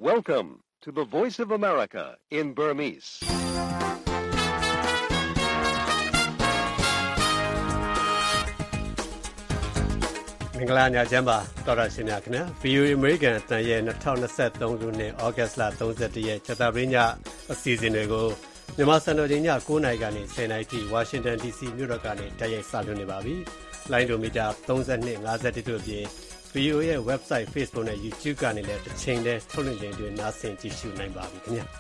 Welcome to the Voice of America in Burmese. ။မင်္ဂလာညချမ်းပါတော်ရရှင်များခင်ဗျာ VOA American အသံရဲ့2023ခုနှစ်ဩဂတ်လ31ရက်ကြာသပတေးညအစီအစဉ်တွေကိုမြန်မာစံတော်ချိန်ည9:00နာရီကနေ10:00နာရီထိ Washington DC မြို့တော်ကနေတိုက်ရိုက်စတင်နေပါပြီ။လိုင်းဒိုမီတာ32 51တို့အပြင် VOA ရဲ့ website Facebook နဲ့ YouTube ကနေလည်းတစ်ချိန်တည်းထုတ်လွှင့်ခြင်းတွေနားဆင်ကြည့်ရှုနိုင်ပါပြီခင်ဗျာ။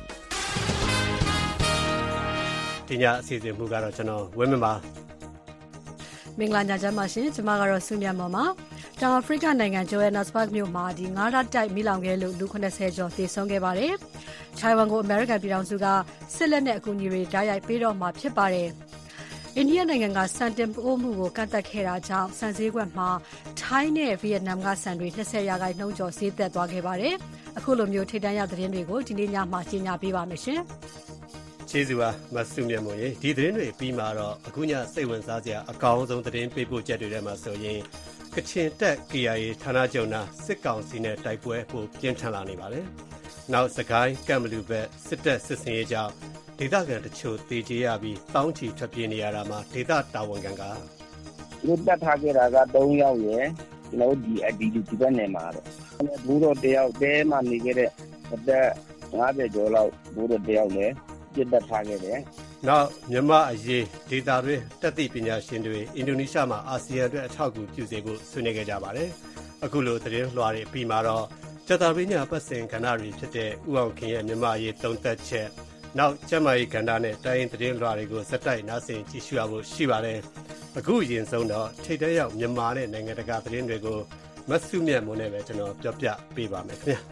ဒီညအစီအစဉ်မှုကတော့ကျွန်တော်ဝင်းမပါမင်္ဂလာညချမ်းပါရှင်ကျွန်မကတော့ဆုမြတ်မော်ပါတောင်အာဖရိကနိုင်ငံဂျိုဟန်နက်စ်ဘတ်မြို့မှာငါးရတိုက်မိလောင်ခဲ့လို့လူ80ကျော်သေဆုံးခဲ့ပါတယ်။ထိုင်ဝမ်ကိုအမေရိကန်ပြည်ထောင်စုကစစ်လက်နက်အကူအညီတွေဓာတ်ရိုက်ပေးတော့မှာဖြစ်ပါတယ်။အိန္ဒိယနိုင်ငံကစံတင်ပို့မှုကိုကန့်သတ်ခဲ့တာကြောင့်စံစည်းကွက်မှာထိုင်းနဲ့ဗီယက်နမ်ကစံတွေ20%ကျော်ဈေးသက်သွားခဲ့ပါတယ်။အခုလိုမျိုးထိပ်တန်းရောက်သတင်းတွေကိုဒီနေ့ညမှာကြီးညာပေးပါမယ်ရှင်။ကျေးဇူးပါမဆုမြတ်မို့ရေဒီသတင်းတွေပြီးမှတော့အခုညစိတ်ဝင်စားစရာအကောင်းဆုံးသတင်းပေးပို့ချက်တွေထဲမှာဆိုရင်ကချင်တက် KIA ဌာနချုပ်နာစစ်ကောင်စီနဲ့တိုက်ပွဲပိုပြင်းထန်လာနေပါတယ်။နောက်စကိုင်းကံမလူဘက်စစ်တပ်စစ်စင်ရေးကြောင့်ဒေသခံတချို့တေကျေးရပြီးတောင်းချီထွက်ပြေးနေရတာမှာဒေသတာဝန်ခံကလူတက်ထားခဲ့တာက3ယောက်ရယ်ကျွန်တော်ဒီဘက်နယ်မှာတော့ဘူးတော့တယောက်တဲမှနေခဲ့တဲ့အသက်50ကျော်လောက်ဘူးတော့တယောက်လည်းပြတ်တက်ထားခဲ့တယ်။နောက်မြန်မာအရေးဒေတာတွေတက်သည့်ပညာရှင်တွေအင်ဒိုနီးရှားမှာအာဆီယံအတွက်အထောက်အကူပြုစေဖို့ဆွေးနွေးခဲ့ကြပါတယ်။အခုလိုသတင်းလွှာတွေပြီးမှာတော့ကြာသပတေးညပတ်စဉ်ကဏ္ဍတွေဖြစ်တဲ့ဥအောင်ခင်ရဲ့မြန်မာအရေးသုံးသပ်ချက်နောက်ကျမကြီးကဏ္ဍနဲ့တိုင်းရင်သတင်းလွှာတွေကိုစက်တိုက်နားဆင်ကြည့်ရှုရဖို့ရှိပါတယ်။အခုအရင်ဆုံးတော့ထိပ်တန်းရောက်မြန်မာနဲ့နိုင်ငံတကာသတင်းတွေကိုမဆုမြတ်မိုးနဲ့ပဲကျွန်တော်ပြောပြပေးပါမယ်ခင်ဗျာ။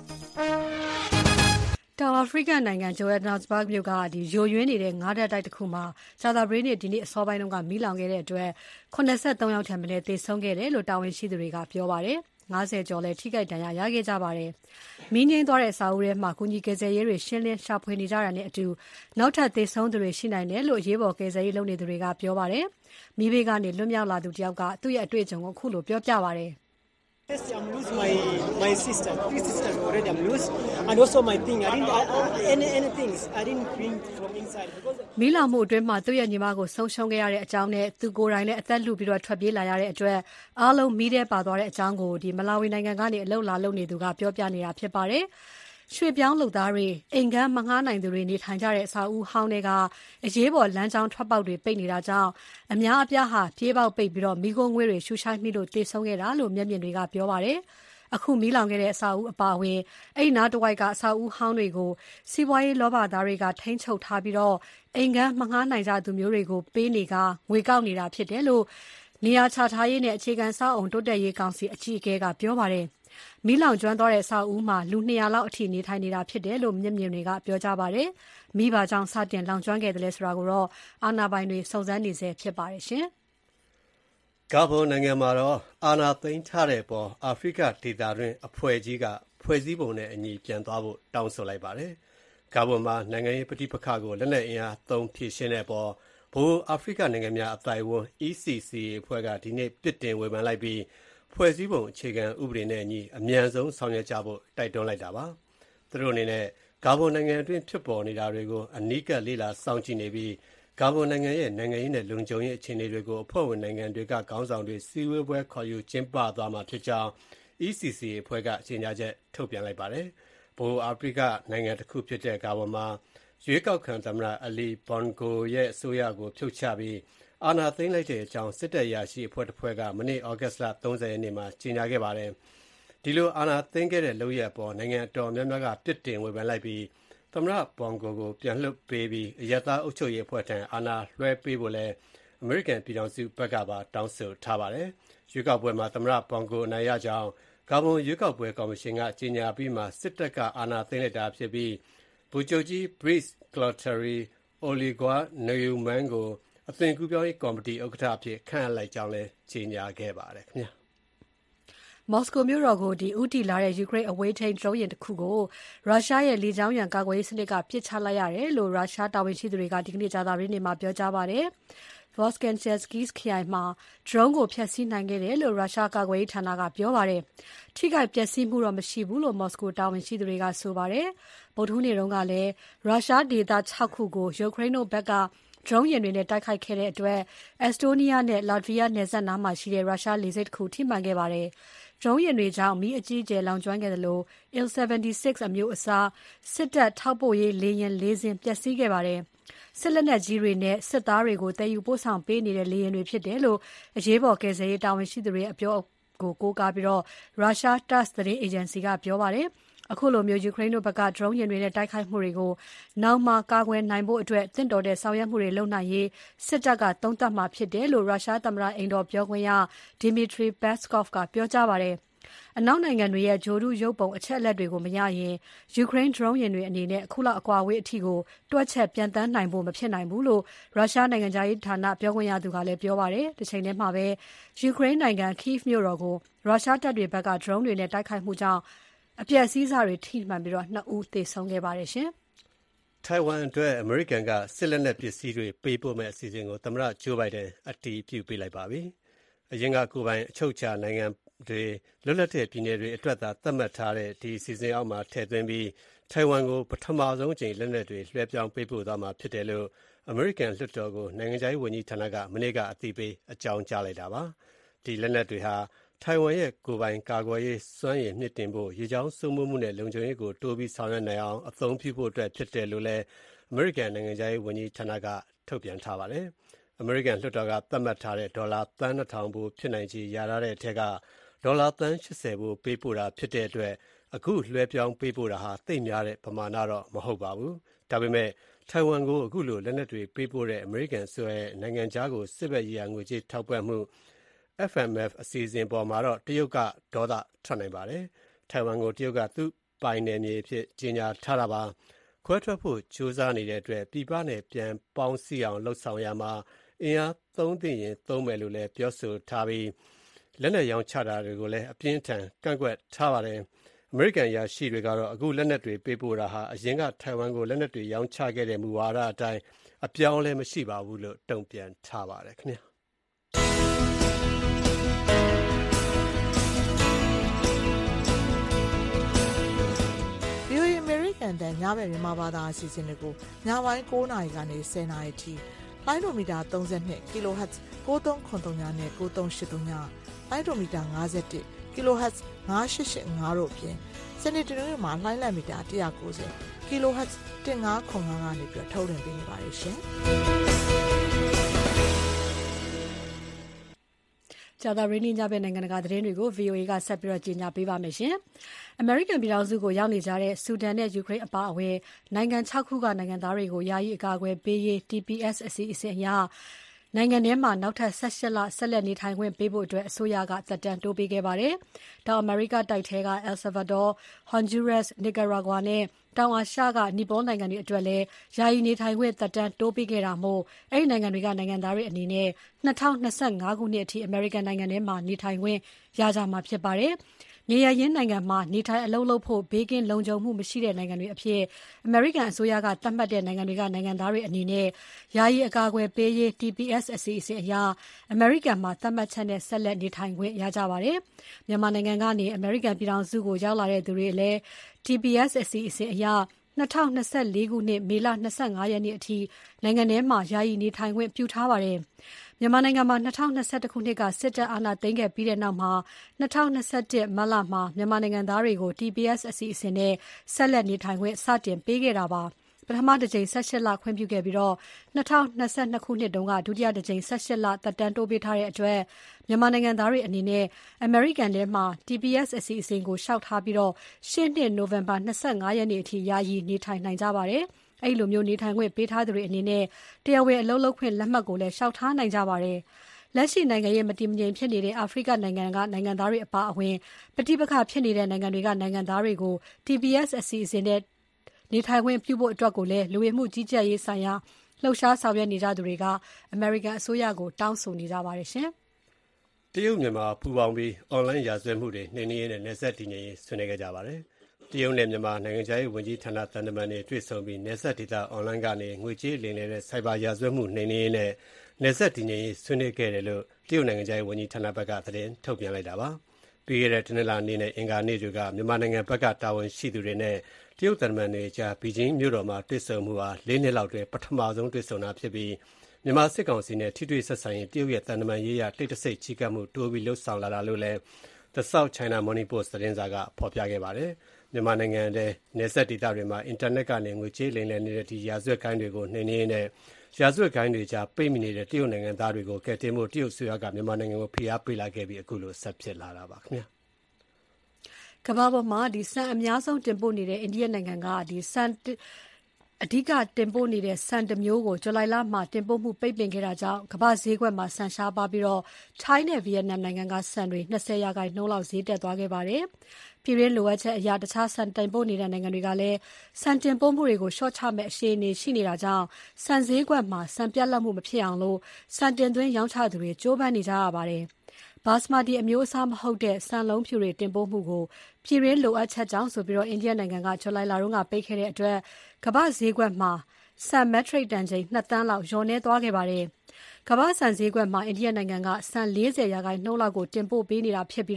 တောင်အာဖရိကနိုင်ငံဂျိုဟန်နက်စ်ဘတ်မြို့ကယိုယွင်းနေတဲ့ငါးတက်တိုက်တစ်ခုမှာကြာသပတေးနေ့ဒီနေ့အစောပိုင်းကမီးလောင်ခဲ့တဲ့အတွက်83ယောက်ထက်မနည်းသေဆုံးခဲ့တယ်လို့တာဝန်ရှိသူတွေကပြောပါတယ်။50ကျော်လည်းထိခိုက်ဒဏ်ရာရခဲ့ကြပါတယ်။မီးငြိမ်းသွားတဲ့အဆောက်အဦထဲမှာကုညီကယ်ဆယ်ရေးတွေရှင်းလင်းရှာဖွေနေကြတာနဲ့အတူနောက်ထပ်သေဆုံးသူတွေရှိနိုင်တယ်လို့အရေးပေါ်ကယ်ဆယ်ရေးလုပ်နေသူတွေကပြောပါတယ်။မီးဘေးကနေလွတ်မြောက်လာသူတယောက်ကသူ့ရဲ့အတွေ့အကြုံကိုအခုလိုပြောပြပါတယ် Yes, I'm losing my sister. 3 sisters already. I'm lose, and also my thing. I didn't any things. I didn't bring from inside because မီးလောင်မှုအတွင်းမှာသူ့ရဲ့ညီမကိုဆုံးရှုံးခဲ့ရတဲ့အကြောင်းနဲ့သူကိုယ်တိုင်လည်းအသက်လူပြီးတော့ထွက်ပြေးလာရတဲ့အတွက်အားလုံးမီးထဲပါသွားတဲ့အကြောင်းကိုမလာဝီနိုင်ငံကနေအလုပ်လာလုပ်နေသူကပြောပြနေတာဖြစ်ပါတယ်။ရွှေပြောင်းလုပ်သားတွေအိမ်ကမ်းမငှားနိုင်သူတွေနေထိုင်ကြတဲ့အဆောက်အဦဟောင်းတွေကအရေးပေါ်လမ်းကြောင်းထွက်ပေါက်တွေပိတ်နေတာကြောင့်အများအပြားဟာပြေးပေါက်ပိတ်ပြီးတော့မိခိုးငွေတွေရှူရှိုက်မိလို့တေဆုံးခဲ့တာလို့မျက်မြင်တွေကပြောပါတယ်။အခုမီးလောင်ခဲ့တဲ့အဆောက်အဦအပါအဝင်အဲ့နားတစ်ဝိုက်ကအဆောက်အဦဟောင်းတွေကိုစီးပွားရေးလောဘသားတွေကထိန်းချုပ်ထားပြီးတော့အိမ်ကမ်းမငှားနိုင်ကြသူမျိုးတွေကိုပေးနေကငွေကောက်နေတာဖြစ်တယ်လို့နေရာချထားရေးနဲ့အခြေခံစောင့်အုံတိုးတက်ရေးကောင်စီအကြီးအကဲကပြောပါတယ်။မီးလောင်ကျွမ်းသွားတဲ့အဆောက်အဦမှာလူ200လောက်အထိနေထိုင်နေတာဖြစ်တယ်လို့မျက်မြင်တွေကပြောကြပါတယ်။မိဘကြောင့်စတင်လောင်ကျွမ်းခဲ့တယ်လဲဆိုတာကိုတော့အာဏာပိုင်တွေစုံစမ်းနေဆဲဖြစ်ပါတယ်ရှင်။ဂါဘွန်နိုင်ငံမှာတော့အာဏာသိမ်းထားတဲ့ပေါ်အာဖရိကဒေသတွင်းအဖွဲ့ကြီးကဖွဲ့စည်းပုံနဲ့အညီပြန်သွားဖို့တောင်းဆိုလိုက်ပါတယ်။ဂါဘွန်မှာနိုင်ငံရေးပဋိပက္ခကိုလက်နက်အင်အားသုံးဖြေရှင်းတဲ့ပေါ်ဘိုးအာဖရိကနိုင်ငံများအသိုက်အဝန်း ECC အဖွဲ့ကဒီနေ့ပြစ်တင်ဝေဖန်လိုက်ပြီးဖွဲ့စည်းပုံအခြေခံဥပဒေနဲ့အညီအမြန်ဆုံးဆောင်ရွက်ကြဖို့တိုက်တွန်းလိုက်တာပါ။သူတို့အနေနဲ့ဂါဘွန်နိုင်ငံအတွင်းဖြစ်ပေါ်နေတာတွေကိုအနီးကပ်လေ့လာစောင့်ကြည့်နေပြီးဂါဘွန်နိုင်ငံရဲ့နိုင်ငံရေးနဲ့လုံခြုံရေးအခြေအနေတွေကိုအဖွဲ့ဝင်နိုင်ငံတွေကခေါင်းဆောင်တွေစည်းဝေးပွဲခေါ်ယူကျင်းပသွားမှာဖြစ်ကြောင်း ECC အဖွဲ့ကကြေညာချက်ထုတ်ပြန်လိုက်ပါတယ်။ဗဟိုအာဖရိကနိုင်ငံတစ်ခုဖြစ်တဲ့ဂါဘွန်မှာရွေးကောက်ခံသမ္မတအလီဘွန်ဂိုရဲ့အစိုးရကိုဖြုတ်ချပြီးအာဏာသိမ်းလိုက်တဲ့အကြောင်းစစ်တပ်ရာရှိအဖွဲ့တစ်ဖွဲ့ကမနေ့ဩဂတ်လ30ရက်နေ့မှာကြေညာခဲ့ပါတယ်။ဒီလိုအာဏာသိမ်းခဲ့တဲ့လုပ်ရပ်အပေါ်နိုင်ငံတော်များများကပြစ်တင်ဝေဖန်လိုက်ပြီးသမ္မတဘွန်ဂိုကိုပြန်လွှတ်ပေးပြီးအရပ်သားအုပ်ချုပ်ရေးအဖွဲ့ထံအာဏာလွှဲပေးဖို့လည်းအမေရိကန်ပြည်ထောင်စုဘက်ကပါတောင်းဆိုထားပါတယ်။ရွေးကောက်ပွဲမှာသမ္မတဘွန်ဂိုအနိုင်ရကြောင်းဂါဘွန်ရွေးကောက်ပွဲကော်မရှင်ကကြေညာပြီးမှစစ်တပ်ကအာဏာသိမ်းလိုက်တာဖြစ်ပြီးဗိုလ်ချုပ်ကြီး Brice Clotaire Oligui Nguema ကိုအသွင်ကူးပြောင်းရေးကော်မတီဥက္ကဋ္ဌအဖြစ်ခန့်အပ်လိုက်ကြောင်းလည်းကြေညာခဲ့ပါတယ်ခင်ဗျာ။မော်စကိုမြို့တော်ကိုဦးတည်လာတဲ့ယူကရိန်းအဝေးထိန်းဒရုန်းယာဉ်တစ်ခုကိုရုရှားရဲ့လေကြောင်းရန်ကာကွယ်ရေးစနစ်ကပစ်ချလိုက်ရတယ်လို့ရုရှားတာဝန်ရှိသူတွေကဒီကနေ့ကြာသပတေးနေ့မှာပြောကြားပါတယ်။ Voskensky ခရိုင်မှာ drone ကိုဖျက်ဆီးနိုင်ခဲ့တယ်လို့ရုရှားကာကွယ်ရေးဌာနကပြောပါတယ်။ထိခိုက်ပျက်စီးမှုတော့မရှိဘူးလို့မော်စကိုတာဝန်ရှိသူတွေကဆိုပါတယ်။ဗုဒ္ဓဟူးနေ့တုန်းကလည်းရုရှားဒေသ 6 ခုကိုယူကရိန်းတို့ဘက်က drone ယာဉ်တွေနဲ့တိုက်ခိုက်ခဲ့တဲ့အတွက် Estonia နဲ့ Latvia နယ်စပ်နားမှာရှိတဲ့ရုရှားလေဆိပ်တစ်ခုထိမှန်ခဲ့ပါတယ်။ drone ယာဉ်တွေကြောင့်မီးအကြီးအကျယ်လောင်ကျွမ်းခဲ့သလို Il-76 အမျိုးအစားစစ်တပ်ထောက်ပို့ရေးလေယာဉ် 4 စင်းပျက်စီးခဲ့ပါတယ်။စစ်လက်နက်ကြီးတွေနဲ့စစ်သားတွေကိုသယ်ယူပို့ဆောင်ပေးနေတဲ့လေယာဉ်တွေဖြစ်တယ်လို့အရေးပေါ်ကယ်ဆယ်ရေးတာဝန်ရှိသူတွေအပြောကိုကိုးကားပြီးရုရှား TASS သတင်းအေဂျင်စီကပြောပါတယ်။အခုလိုမျိုးယူကရိန်းတို့ဘက်က drone ယာဉ်တွေနဲ့တိုက်ခိုက်မှုတွေကိုနောင်မှာကာကွယ်နိုင်ဖို့အတွက်တင့်တော်တဲ့ဆောင်ရွက်မှုတွေလုပ်နိုင်ရေးစစ်တပ်ကသုံးသပ်မှာဖြစ်တယ်လို့ရုရှားသမ္မတအိမ်တော်ပြောခွင့်ရ Dmitry Peskov ကပြောကြားပါတယ်။အနောက်နိုင်ငံတွေရဲ့ဂျိုဒုရုပ်ပုံအချက်အလက်တွေကိုမရရင်ယူကရိန်း drone ယာဉ်တွေအနေနဲ့အခုလောက်အကွာအဝေးအထိကိုတွက်ချက်ပြန်တန်းနိုင်ဖို့မဖြစ်နိုင်ဘူးလို့ရုရှားနိုင်ငံခြားရေးဌာနပြောခွင့်ရသူကလည်းပြောပါတယ်။တစ်ချိန်တည်းမှာပဲယူကရိန်းနိုင်ငံ Kyiv မြို့တော်ကိုရုရှားတပ်တွေဘက်က drone တွေနဲ့တိုက်ခိုက်မှုကြောင့်အပျက်အစီးစတွေထိမှန်ပြီး2 ဦးသေဆုံးခဲ့ပါတယ်ရှင်။ထိုင်ဝမ်အတွက်အမေရိကန်ကစစ်လက်နက်ပစ္စည်းတွေပေးပို့မဲ့အစီအစဉ်ကိုသမ္မတဂျိုးဘိုင်ဒန်အတည်ပြုပေးလိုက်ပါပြီ။အရင်ကကိုယ်ပိုင်အချုပ်အခြာနိုင်ငံတွေလွတ်လပ်တဲ့ပြည်နယ်တွေအတွက်သာသတ်မှတ်ထားတဲ့ဒီအစီအစဉ်အောက်မှာထည့်သွင်းပြီးထိုင်ဝမ်ကိုပထမဆုံးအကြိမ်လက်နက်တွေလွှဲပြောင်းပေးပို့သွားမှာဖြစ်တယ်လို့အမေရိကန်လွှတ်တော်ကိုနိုင်ငံခြားရေးဝန်ကြီးဌာနကမနေ့ကအသိပေးအကြောင်းကြားလိုက်တာပါ။ဒီလက်နက်တွေဟာထိုင်ဝမ်ရဲ့ကိုယ်ပိုင်ကာကွယ်ရေးစွမ်းရည်မြင့်တင်ဖို့ရေကြောင်းစိုးမိုးမှုနဲ့လုံခြုံရေးကိုတိုးပြီးဆောင်ရွက်နိုင်အောင်အသုံးပြုဖို့အတွက်ဖြစ်တယ်လို့လည်းအမေရိကန်နိုင်ငံခြားရေးဝန်ကြီးဌာနကထုတ်ပြန်ထားပါတယ်။အမေရိကန်လွှတ်တော်ကသတ်မှတ်ထားတဲ့ဒေါ်လာသန်း 2,000 ဘို့ဖြစ်နိုင်ခြေရထားတဲ့အထက်ကဒေါ်လာသန်း 80 ဘို့ပေးပို့တာဖြစ်တဲ့အတွက်အခုလွှဲပြောင်းပေးပို့တာဟာသိပ်များတဲ့ပမာဏတော့မဟုတ်ပါဘူး။ဒါပေမဲ့ထိုင်ဝမ်ကိုအခုလိုလက်နက်တွေပေးပို့တဲ့အမေရိကန်ဆိုရဲ့နိုင်ငံခြားကိုစစ်ဘက်ရေးရာငွေကြေးထောက်ပံ့မှုFMF အစီအစဉ်ပေါ်မှာတော့တရုတ်ကဒေါသထွက်နိုင်ပါတယ်။ထိုင်ဝမ်ကိုတရုတ်ကသူ့ပိုင်နယ်မြေအဖြစ်ကြေညာထားတာပါ။ခွဲထွက်ဖို့ကြိုးစားနေတဲ့အတွက်ပြည်ပနဲ့ပြန်ပေါင်းစည်းအောင်လှုပ်ဆောင်ရမှာအင်အားသုံးသင့်ရင်သုံးမယ်လို့လည်းပြောဆိုထားပြီးလက်နက်ရောင်းချတာတွေကိုလည်းအပြင်းထန်ကန့်ကွက်ထားပါတယ်။အမေရိကန်အရာရှိတွေကတော့အခုလက်နက်တွေပေးပို့တာဟာအရင်ကထိုင်ဝမ်ကိုလက်နက်တွေရောင်းချခဲ့တဲ့မူဝါဒအတိုင်းအပြောင်းအလဲမရှိပါဘူးလို့တုံ့ပြန်ထားပါတယ်ခင်ဗျာ။ VOA American တန်ညဘက်မြန်မာဘာသာအစီအစဉ်တွေကိုညပိုင်း9:00နာရီကနေ10:00နာရီထိလိုင်းဒိုမီတာ32 kHz 9393နဲ့9383လိုင်းဒိုမီတာ51 kHz 9885တို့အပြင်စနေတနင်္ဂနွေမှာလိုင်းလံမီတာ190 kHz 1505ကနေပြီးထုတ်လွှင့်ပေးနေပါတယ်ရှင်။ကြာသပတေးနေ့ညဘက်နိုင်ငံတကာသတင်းတွေကို VOA ကဆက်ပြီးကြီးညာပေးပါမယ်ရှင်။ အမေရိကန်ပြည်ထောင်စုကိုရောက်နေကြတဲ့ဆူဒန်နဲ့ယူကရိန်းအပါအဝင်နိုင်ငံ 6 ခုကနိုင်ငံသားတွေကိုယာယီအကာအကွယ်ပေးရေး TPS အစီအစဉ်အရနိုင်ငံထဲမှာနောက်ထပ်18လဆက်လက်နေထိုင်ခွင့်ပေးဖို့အတွက်အစိုးရကသက်တမ်းတိုးပေးခဲ့ပါတယ်။တောင်အမေရိကတိုက်ထဲက El Salvador, Honduras, Nicaragua နဲ့တောင်အာရှကနီပေါနိုင်ငံတွေအတွက်လည်းယာယီနေထိုင်ခွင့်သက်တမ်းတိုးပေးခဲ့တာမို့အဲ့ဒီနိုင်ငံတွေကနိုင်ငံသားတွေအနေနဲ့2025ခုနှစ်အထိအမေရိကန်နိုင်ငံထဲမှာနေထိုင်ခွင့်ရကြမှာဖြစ်ပါတယ်။နေရရင်းနိုင်ငံမှာနေထိုင်အလုပ်လုပ်ဖို့ဘေးကင်းလုံခြုံမှုမရှိတဲ့နိုင်ငံတွေအဖြစ်အမေရိကန်အစိုးရကသတ်မှတ်တဲ့နိုင်ငံတွေကနိုင်ငံသားတွေအနေနဲ့ယာယီအကာအကွယ်ပေးရေး TPS အစီအစဉ်အရအမေရိကန်မှာသတ်မှတ်ချက်နဲ့ဆက်လက်နေထိုင်ခွင့်ရကြပါတယ်။မြန်မာနိုင်ငံကနေအမေရိကန်ပြည်ထောင်စုကိုရောက်လာတဲ့သူတွေလည်း TPS အစီအစဉ်အရ2024ခုနှစ်မေလ25ရက်နေ့အထိနိုင်ငံထဲမှာယာယီနေထိုင်ခွင့်ပြုထားပါတယ်။မြန်မာနိုင်ငံမှာ2021ခုနှစ်ကစစ်တပ်အာဏာသိမ်းခဲ့ပြီးတဲ့နောက်မှာ2021မတ်လမှာမြန်မာနိုင်ငံသားတွေကို TPS အစီအစဉ်နဲ့ဆက်လက်နေထိုင်ခွင့်စတင်ပေးခဲ့တာပါ။ပထမတစ်ကြိမ်18လခွင့်ပြုခဲ့ပြီးတော့2022ခုနှစ်တုန်းကဒုတိယတစ်ကြိမ်18လသက်တမ်းတိုးပေးထားတဲ့အတွက်မြန်မာနိုင်ငံသားတွေအနေနဲ့အမေရိကန်ထဲမှာ TPS အစီအစဉ်ကိုလျှောက်ထားပြီးတော့ရှေ့နှစ်နိုဝင်ဘာ25ရက်နေ့အထိယာယီနေထိုင်နိုင်ကြပါတယ်။အဲ့လိုမျိုးနေထိုင်ခွင့်ပေးထားသူတွေအနေနဲ့တရားဝင်အလုပ်လုပ်ခွင့်လက်မှတ်ကိုလည်းလျှောက်ထားနိုင်ကြပါတယ်။လက်ရှိနိုင်ငံရေးမတည်မငြိမ်ဖြစ်နေတဲ့အာဖရိကနိုင်ငံကနိုင်ငံသားတွေအပါအဝင်ပဋိပက္ခဖြစ်နေတဲ့နိုင်ငံတွေကနိုင်ငံသားတွေကို TPS အစီအစဉ်နဲ့နေထိုင်ခွင့်ပြုဖို့အတွက်ကိုလည်းလူဝင်မှုကြီးကြပ်ရေးဆိုင်ရာလှုပ်ရှားဆောင်ရွက်နေကြသူတွေကအမေရိကန်အစိုးရကိုတောင်းဆိုနေကြပါတယ်ရှင်။တရုတ်မြန်မာပူးပေါင်းပြီးအွန်လိုင်းရာဇဝတ်မှုတွေနှိမ်နင်းရေးနဲ့နယ်စပ်တည်ငြိမ်ရေးဆွေးနွေးခဲ့ကြပါတယ်။တရုတ်နဲ့မြန်မာနိုင်ငံခြားရေးဝန်ကြီးဌာနသံတမန်တွေတွေ့ဆုံပြီးနယ်စပ်ဒေသအွန်လိုင်းကနေငွေကြေးလိမ်လည်တဲ့စိုက်ဘာရာဇဝတ်မှုနှိမ်နင်းရေးနဲ့နယ်စပ်တည်ငြိမ်ရေးဆွေးနွေးခဲ့တယ်လို့တရုတ်နိုင်ငံခြားရေးဝန်ကြီးဌာနဘက်ကသတင်းထုတ်ပြန်လိုက်တာပါ။ပြီးခဲ့တဲ့တနင်္လာနေ့နဲ့အင်္ဂါနေ့တွေကမြန်မာနိုင်ငံဘက်ကတာဝန်ရှိသူတွေနဲ့တရုတ်သံတမန်တွေကြားဘီဂျင်းမြို့တော်မှာတွေ့ဆုံမှုဟာ၄ နှစ်လောက်တွင်ပထမဆုံးတွေ့ဆုံတာဖြစ်ပြီးမြန်မာစစ်ကောင်စီနဲ့ထိတွေ့ဆက်ဆံရေးတရုတ်ရဲ့သံတမန်ရေးရာတိတ်တဆိတ်ကြီးကပ်မှုတိုးပြီးလှုပ်ဆောင်လာတာလို့လည်း The South China Morning Post သတင်းစာကဖော်ပြခဲ့ပါတယ်။မြန်မာနိုင်ငံထဲနယ်စပ်ဒေသတွေမှာအင်တာနက်ကနေငွေကြေးလိမ်လည်နေတဲ့ဒီရာဇဝတ်ဂိုဏ်းတွေကိုနှိမ်နင်းတဲ့ရာဇဝတ်ဂိုဏ်းတွေကြားပိတ်မိနေတဲ့တရုတ်နိုင်ငံသားတွေကိုကယ်တင်ဖို့တရုတ်ဆိုရကမြန်မာနိုင်ငံကိုဖိအားပေးလာခဲ့ပြီးအခုလိုဆက်ဖြစ်လာတာပါခင်ဗျာ။ကမ္ဘာပေါ်မှာဆန်အများဆုံးတင်ပို့နေတဲ့အိန္ဒိယနိုင်ငံကဆန်အဓိကတင်ပို့နေတဲ့ဆန်တစ်မျိုးကိုဇူလိုင်လမှာတင်ပို့မှုပိတ်ပင်ခဲ့တာကြောင့်ကမ္ဘာဈေးကွက်မှာဆန်ရှားပါပြီးထိုင်းနဲ့ဗီယက်နမ်နိုင်ငံကဆန်တွေ20%လောက်ဈေးတက်သွားခဲ့ပါတယ်။ပြည်တွင်းလိုအပ်ချက်အရတခြားဆန်တင်ပို့နေတဲ့နိုင်ငံတွေကလည်းဆန်တင်ပို့မှုတွေကိုလျှော့ချမဲ့အခြေအနေရှိနေတာကြောင့်ဆန်ဈေးကွက်မှာဆန်ပြတ်လတ်မှုမဖြစ်အောင်ဆန်တင်သွင်းရောင်းချသူတွေကြိုးပမ်းနေကြရပါတယ်။ဘာစမာတီအမျိုးအစားမဟုတ်တဲ့ဆန်လုံးဖြူတွေတင်ပို့မှုကိုပြည်တွင်းလိုအပ်ချက်ကြောင့်ဆိုပြီးအိန္ဒိယနိုင်ငံကဇူလိုင်လတုန်းကပိတ်ခဲ့တဲ့အတွက်ကမ္ဘာဈေးကွက်မှာဆန်မက်ထရိတ်တန်ချိန်2 သန်းလောက်လျော့နည်းသွားခဲ့ပါတယ်။ကမ္ဘာဆန်ဈေးကွက်မှာအိန္ဒိယနိုင်ငံကဆန်40%လောက်ကိုတင်ပို့ပေးနေတာဖြစ်ပြီး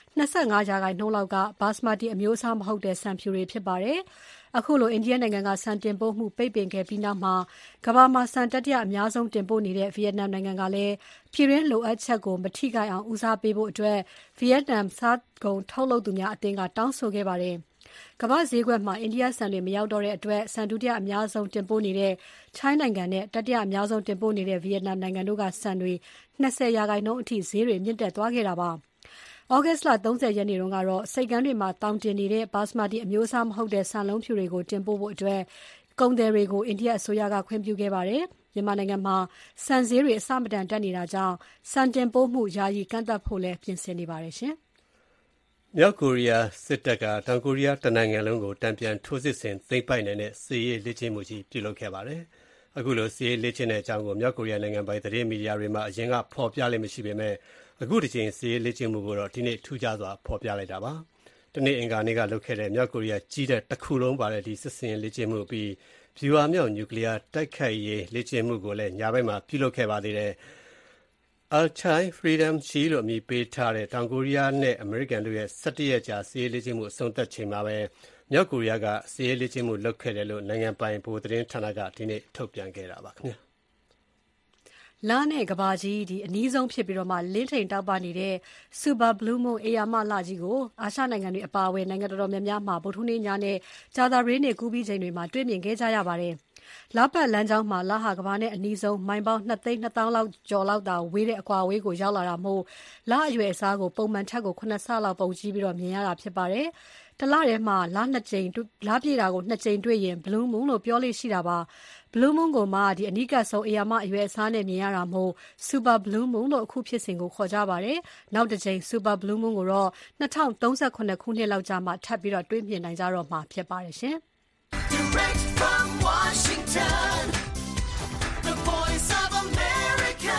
25%လောက်ကဘာစမာတီအမျိုးအစားမဟုတ်တဲ့ဆန်ဖြူတွေဖြစ်ပါတယ်။အခုလိုအိန္ဒိယနိုင်ငံကဆန်တင်ပို့မှုပိတ်ပင်ခဲ့ပြီးနောက်မှာကမ္ဘာမှာဆန်တတိယအများဆုံးတင်ပို့နေတဲ့ဗီယက်နမ်နိုင်ငံကလည်းပြည်တွင်းလိုအပ်ချက်ကိုမထိခိုက်အောင်ဦးစားပေးဖို့အတွက်ဗီယက်နမ်စားကုန်ထုတ်လုပ်သူများအသင်းကတောင်းဆိုခဲ့ပါတယ်။ကမ္ဘာဈေးကွက်မှာအိန္ဒိယဆန်တွေမရောက်တော့တဲ့အတွက်ဆန်ဒုတိယအများဆုံးတင်ပို့နေတဲ့ထိုင်းနိုင်ငံနဲ့တတိယအများဆုံးတင်ပို့နေတဲ့ဗီယက်နမ်နိုင်ငံတို့ကဆန်တွေ20%အထိဈေးတွေမြင့်တက်သွားခဲ့တာပါ။ဩဂတ်စ်လ30ရက်နေ့တုန်းကတော့စိတ်ကမ်းတွေမှာတောင်တင်နေတဲ့ဘာစမာတီအမျိုးအစားမဟုတ်တဲ့ဆန်လုံးဖြူတွေကိုတင်ပို့ဖို့အတွက်ကုန်သည်တွေကိုအိန္ဒိယအစိုးရကခွင့်ပြုခဲ့ပါတယ်။မြန်မာနိုင်ငံမှာဆန်ဈေးတွေအဆမတန်တက်နေတာကြောင့်ဆန်တင်ပို့မှုယာယီကန့်သတ်ဖို့လည်းပြင်ဆင်နေပါတယ်ရှင်။မြောက်ကိုရီးယားစစ်တပ်ကတောင်ကိုရီးယားတနိုင်ငံလုံးကိုတံပြန်ထိုးစစ်ဆင်သိမ်းပိုက်နေတဲ့စစ်ရေးလေ့ကျင့်မှုကြီးပြုလုပ်ခဲ့ပါတယ်။အခုလိုစစ်ရေးလေ့ကျင့်တဲ့အကြောင်းကိုမြောက်ကိုရီးယားနိုင်ငံပိုင်သတင်းမီဒီယာတွေမှာအရင်ကဖော်ပြလိမ့်မရှိပေမဲ့အခုတစ်ချိန်စစ်ရေးလေ့ကျင့်မှုကိုတော့ဒီနေ့ထူးခြားစွာဖော်ပြလိုက်တာပါ။ဒီနေ့အင်္ဂါနေ့ကလုပ်ခဲ့တဲ့မြောက်ကိုရီးယားကြီးတဲ့တစ်ခုလုံးပါတဲ့ဒီစစ်စင်လေ့ကျင့်မှုပြီးဗျူဟာမြောက်နျူကလ িয়ার တိုက်ခိုက်ရေးလေ့ကျင့်မှုကိုလည်းညဘက်မှာပြုလုပ်ခဲ့ပါသေးတယ်။ Alchai Freedom Shield လို့အမည်ပေးထားတဲ့တောင်ကိုရီးယားနဲ့အမေရိကန်တို့ရဲ့17ရက်ကြာစစ်ရေးလေ့ကျင့်မှုအဆုံးသတ်ချိန်မှာပဲမြောက်ကိုရီးယားကစစ်ရေးလေ့ကျင့်မှုလုပ်ခဲ့တယ်လို့နိုင်ငံပိုင်ဗဟိုသတင်းဌာနကဒီနေ့ထုတ်ပြန်ခဲ့တာပါခင်ဗျာ။လနဲ့ကဘာကြီးအနည်းဆုံးဖြစ်ပြီးလင်းထိန်တောက်ပနေတဲ့ Super Blue Moon ဧရာမလကြီးကိုအာရှနိုင်ငံတွေအပါအဝင်နိုင်ငံတော်တော်များများမှာဗုဒ္ဓဟူးနေ့ညနဲ့ကြာသပတေးနေ့ကူးပြီးချိန်တွေမှာတွေ့မြင်ခဲ့ကြရပါတယ်။လပတ်လမ်းကြောင်းမှာလဟာကဘာနဲ့အနည်းဆုံးမိုင်ပေါင်း2,200,000လောက်ကျော်လောက်သာဝေးတဲ့အကွာအဝေးကိုရောက်လာတာမို့လအရွယ်အစားကိုပုံမှန်ထက်ကို9 ဆလောက်ပုံကြီးပြီးမြင်ရတာဖြစ်ပါတယ်။တလထဲမှာလပြည့်တာကို2 ကြိမ်တွေ့ရင် Blue Moon လို့ပြောလို့ရှိတာပါ။ Blue Moon ကိုမှအနီးကပ်ဆုံးဧရာမအရွယ်အစားနဲ့မြင်ရတာမို့ Super Blue Moon လို့အခုဖြစ်စဉ်ကိုခေါ်ကြပါတယ်။နောက်တစ်ကြိမ် Super Blue Moon ကိုတော့2038ခုနှစ်လောက်ကြာမှထပ်ပြီးတွေ့မြင်နိုင်ကြတော့မှာဖြစ်ပါတယ်ရှင်။ Direct from Washington, the Voice of America,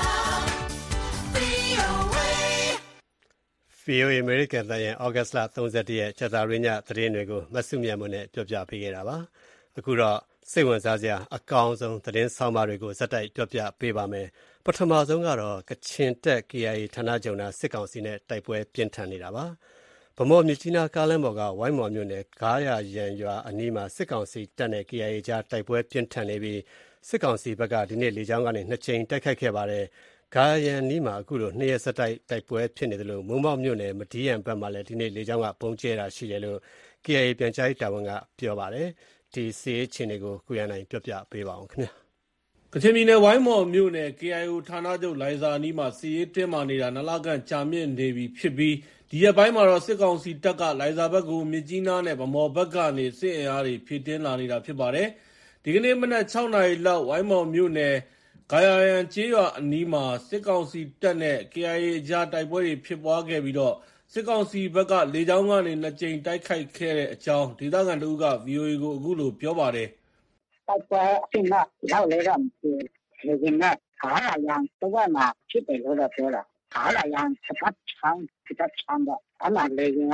VOA American တန်ရဲ့ August လ31ရက်ကြာသပတေးညသတင်းတွေကိုမဆုမြတ်မွန်နဲ့ပြောပြပေးခဲ့တာပါ။အခုတော့စိတ်ဝင်စားစရာအကောင်းဆုံးသတင်းဆောင်ပါတွေကိုဇက်တိုက်ပြောပြပေးပါမယ်။ပထမဆုံးကတော့ကချင်တက် KIA ဌာနချုပ်နာစစ်ကောင်စီနဲ့တိုက်ပွဲပြင်းထန်နေတာပါ။ဗမော်မြကြီးနားကားလမ်းပေါ်ကဝိုင်းမော်မြို့နယ်ဂါရရန်ရွာအနီးမှာစစ်ကောင်စီတပ်နဲ့ KIA ကြားတိုက်ပွဲပြင်းထန်နေပြီးစစ်ကောင်စီဘက်ကဒီနေ့လေကြောင်းကနေ2 ကြိမ်တိုက်ခိုက်ခဲ့ပါတယ်။ဂါရန်နီးမှာအခုလို2ရက်ဆက်တိုက်ပွဲဖြစ်နေတယ်လို့မုံမောက်မြို့နယ်မဒီးရန်ဘက်မှာလည်းဒီနေ့လေကြောင်းကပုံကျဲတာရှိတယ်လို့ KIA ပြန်ကြားရေးတာဝန်ကပြောပါတယ်။ဒီစစ်ရေးအခြေအနေကိုကိုရန်နိုင်ပြောပြပေးပါအောင်ခင်ဗျာ။ကချင်ပြည်နယ်ဝိုင်းမော်မြို့နယ် KIO ဌာနချုပ်လိုင်ဇာနီးမှာစစ်ရေးတင်းမာနေတာ2 လခန့်ကြာမြင့်နေပြီဖြစ်ပြီးဒီရက်ပိုင်းမှာတော့စစ်ကောင်စီတပ်ကလိုင်ဇာဘက်ကိုမြကြီးနားနဲ့ဗမော်ဘက်ကနေစစ်အင်အားတွေဖြည့်တင်းလာနေတာဖြစ်ပါတယ်။ဒီကနေ့မနက်6 နာရီလောက်ဝိုင်းမော်မြို့နယ်ဂါရရန်ကျေးရွာအနီးမှာစစ်ကောင်စီတပ်နဲ့ KIA အကြားတိုက်ပွဲတွေဖြစ်ပွားခဲ့ပြီးစစ်ကောင်စီဘက်ကလေကြောင်းကနေ2 ကြိမ်တိုက်ခိုက်ခဲ့တဲ့အကြောင်းဒေသခံတဦးက VOA ကိုအခုလိုပြောပါတယ်။တိုက်ပွဲအဖြစ်ကရောက်လေတော့လေကဂါရရန်တဝက်မှာဖြစ်တယ်လို့ပြောတာ။ဂါရရန်စပတ်ချမ်းတော့အမှလေက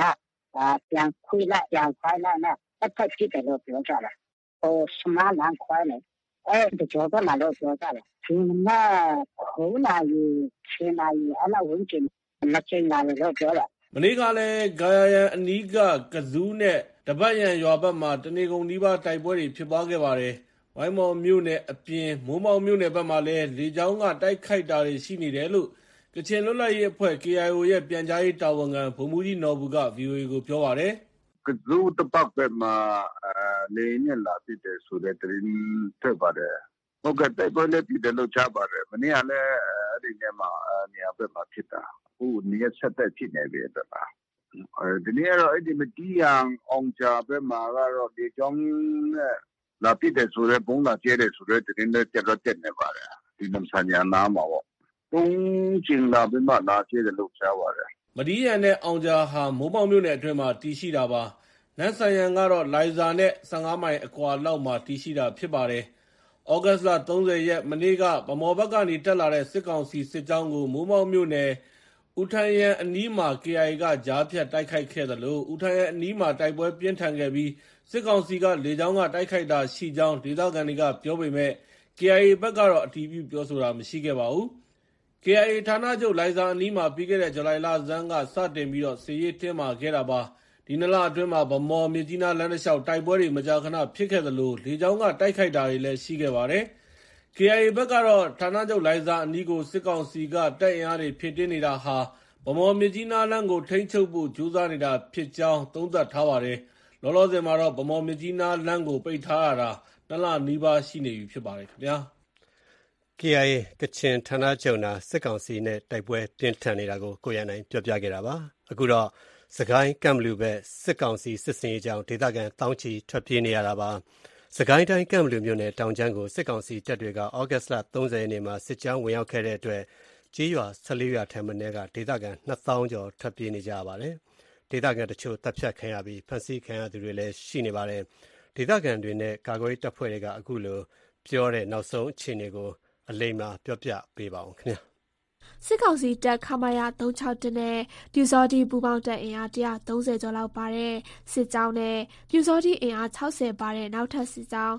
ပြန်ခွေလိုက်ပြန်ခွိုင်းလိုက်နဲ့တစ်ဖက်ဖြစ်တယ်လို့ပြောကြတယ်စမလန်ခွိုင်းလေဒီကြောကမှလို့ပြောကြတယ်ဒီမှာခုနာရီရှင်နာရီအဲ့လိုဝင်ကျင်မချင်လာလို့ပြောတယ်မနေ့ကလည်းဂါယာရန်အနီးကကဇူးနဲ့တပတ်ရန်ရွာဘက်မှာတနေကုန်နီးပါးတိုက်ပွဲတွေဖြစ်ပွားခဲ့ပါတယ်။ဝိုင်းမော်မြို့နယ်အပြင်မိုးမောက်မြို့နယ်ဘက်မှာလည်းလေကြောင်းကတိုက်ခိုက်တာတွေရှိနေတယ်လို့ကချင်လွတ်လပ်ရေးအဖွဲ့ KIO ရဲ့ပြန်ကြားရေးတာဝန်ခံဗိုလ်မှူးကြီးနော်ဘူက VOA ကိုပြောပါတယ်။ကဇူးတပတ်ဘက်မှာလေနဲ့လာပြတဲ့ဆိုတဲ့သတင်းထွက်ပါတယ်။ဟုတ်ကဲ့တိုက်ပွဲလည်းပြတယ်လို့ကြားပါတယ်။မနေ့ကလည်းအဲ့ဒီနေမှာနေရာဘက်မှာဖြစ်တာ။ဟိုနေရာဆက်တက်ဖြစ်နေပြီတော့ဒီနေ့တော့အဲ့ဒီမတီးရန်အောင်ချာဘက်မှာကတော့ဒီကြောင်းနဲ့လာပြတဲ့ဆိုတဲ့ဘုံလာကျဲတဲ့ဆိုတဲ့တင်းနဲ့တက်နေပါတယ်ဒီနမ်ဆန်ညာနာမှာပေါ့တုံးကျင်လာပြီးမှလာကျဲတဲ့လို့ကြားပါတယ်မတီးရန်နဲ့အောင်ချာဟာမိုးပေါက်မြို့နယ်အတွင်းမှာတည်ရှိတာပါနန်းဆန်ရန်ကတော့လိုင်ဇာနဲ့15မိုင်အကွာလောက်မှာတည်ရှိတာဖြစ်ပါတယ်ဩဂတ်လ30ရက်မနေ့ကဗမော်ဘက်ကနေတက်လာတဲ့စစ်ကောင်စီစစ်ကြောင်းကိုမိုးပေါက်မြို့နယ်ဦးထန်ရန်အနီးမှာ KIA ကကြားဖြတ်တိုက်ခိုက်ခဲ့သလိုဦးထန်ရန်အနီးမှာတိုက်ပွဲပြင်းထန်ခဲ့ပြီးစစ်ကောင်စီကလေကြောင်းကတိုက်ခိုက်တာရှိကြောင်းဒေသခံတွေကပြောပေမဲ့ KIA ဘက်ကတော့အတည်ပြုပြောဆိုတာမရှိခဲ့ပါဘူး။ KIA ဌာနချုပ်လိုင်ဇာအနီးမှာပြီးခဲ့တဲ့ဇူလိုင်လဆန်းကစတင်ပြီးစစ်ရေးတင်းမာခဲ့တာပါ။ဒီနှစ်လအတွင်းမှာဗမော်မြစ်ကြီးနားလမ်းတစ်လျှောက်တိုက်ပွဲတွေမကြာခဏဖြစ်ခဲ့သလိုလေကြောင်းကတိုက်ခိုက်တာတွေလည်းရှိခဲ့ပါတယ်။ KIA ဘက်ကတော့ဌာနချုပ်လိုင်ဇာအနီးကိုစစ်ကောင်စီကတပ်အင်အားတွေဖြည့်တင်းနေတာဟာဗမော်မြစ်ကြီးနားလမ်းကိုထိန်းချုပ်ဖို့ကြိုးစားနေတာဖြစ်ကြောင်းသုံးသပ်ထားပါတယ်။လောလောဆယ်မှာတော့ဗမော်မြစ်ကြီးနားလမ်းကိုပိတ်ထားရတာ2လနီးပါးရှိနေပြီဖြစ်ပါတယ်ခင်ဗျာ။ KIA ကချင်ဌာနချုပ်နာစစ်ကောင်စီနဲ့တိုက်ပွဲပြင်းထန်နေတာကိုကိုရန်နိုင်ပြောပြခဲ့တာပါ။အခုတော့စကိုင်းကမ်ဘလူဘက်စစ်ကောင်စီစစ်စင်ရေးကြောင်းဒေသခံတောင်းချီထွက်ပြေးနေရတာပါ။စကိုင်းတိုင်းကမ်ဘလူမြို့နယ်တောင်ကျမ်းကိုစစ်ကောင်စီတပ်တွေကဩဂတ်လ30ရက်နေ့မှာစစ်ကြောင်းဝင်ရောက်ခဲ့တဲ့အတွက်ကျေးရွာ14ရွာထက်မနည်းကဒေသခံ2000ကျော်ထွက်ပြေးနေကြရပါတယ်။ဒေသခံတချို့တပ်ဖြတ်ခံရပြီးဖမ်းဆီးခံရသူတွေလည်းရှိနေပါတယ်။ဒေသခံတွေနဲ့ကာကွယ်ရေးတပ်ဖွဲ့တွေကအခုလိုပြောတဲ့နောက်ဆုံးအခြေအနေကိုအလိမ္မာပြောပြပေးပါဦးခင်ဗျာ။စစ်ကောင်စီတပ်ခမာယာ361နဲ့ပြူစောတိပူပေါင်းတပ်အင်အား130ကျော်လောက်ပါတဲ့စစ်ကြောင်းနဲ့ပြူစောတိအင်အား60ပါတဲ့နောက်ထပ်စစ်ကြောင်း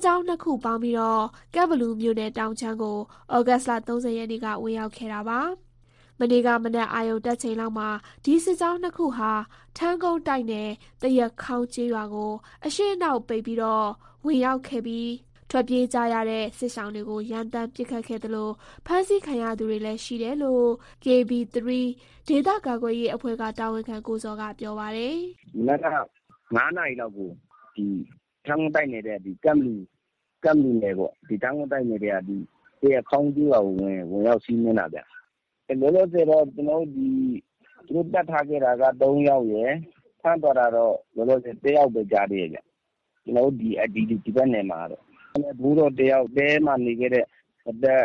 2ခုပေါင်းပြီးတော့ကပ်ဘလူးမြို့နယ်တောင်ချမ်းကိုဩဂတ်လ30ရက်နေ့ကဝင်ရောက်ခဲ့တာပါ။မနေ့ကမနက်အာယုံတက်ချိန်လောက်မှာဒီစစ်ကြောင်း2ခုဟာထန်းကုန်းတိုက်နယ်တရက်ခေါင်းကျေးရွာကိုအရှေ့နောက်ပိတ်ပြီးတော့ဝင်ရောက်ခဲ့ပြီးထွက်ပြေးကြရတဲ့စစ်ဆောင်တွေကိုရန်တမ်းပစ်ခတ်ခဲ့သလိုဖမ်းဆီးခံရသူတွေလည်းရှိတယ်လို့ KB3 ဒေသကာကွယ်ရေးအဖွဲ့ကတာဝန်ခံကိုစောကပြောပါတယ်။မနက်က9နာရီလောက်ကိုဒီထန်းတိုက်နေတဲ့ဒီကမ်လူနယ်ပေါ့ဒီထန်းတိုက်နေတဲ့ဒီတခေါင်းကြီးကဝင်ရောက်စီးနေတာဗျ။လောလောဆယ်တော့ကျွန်တော်ဒီသူတို့တတ်ထားခဲ့တာက3ယောက်ရယ်ဖမ်းသွားတာတော့လောလောဆယ်1ယောက်ပဲကြားသေးရဲ့ဗျ။ကျွန်တော်ဒီဘက်နယ်မှာတော့ဘူးတော့တယောက်တဲမှနေခဲ့တဲ့အသက်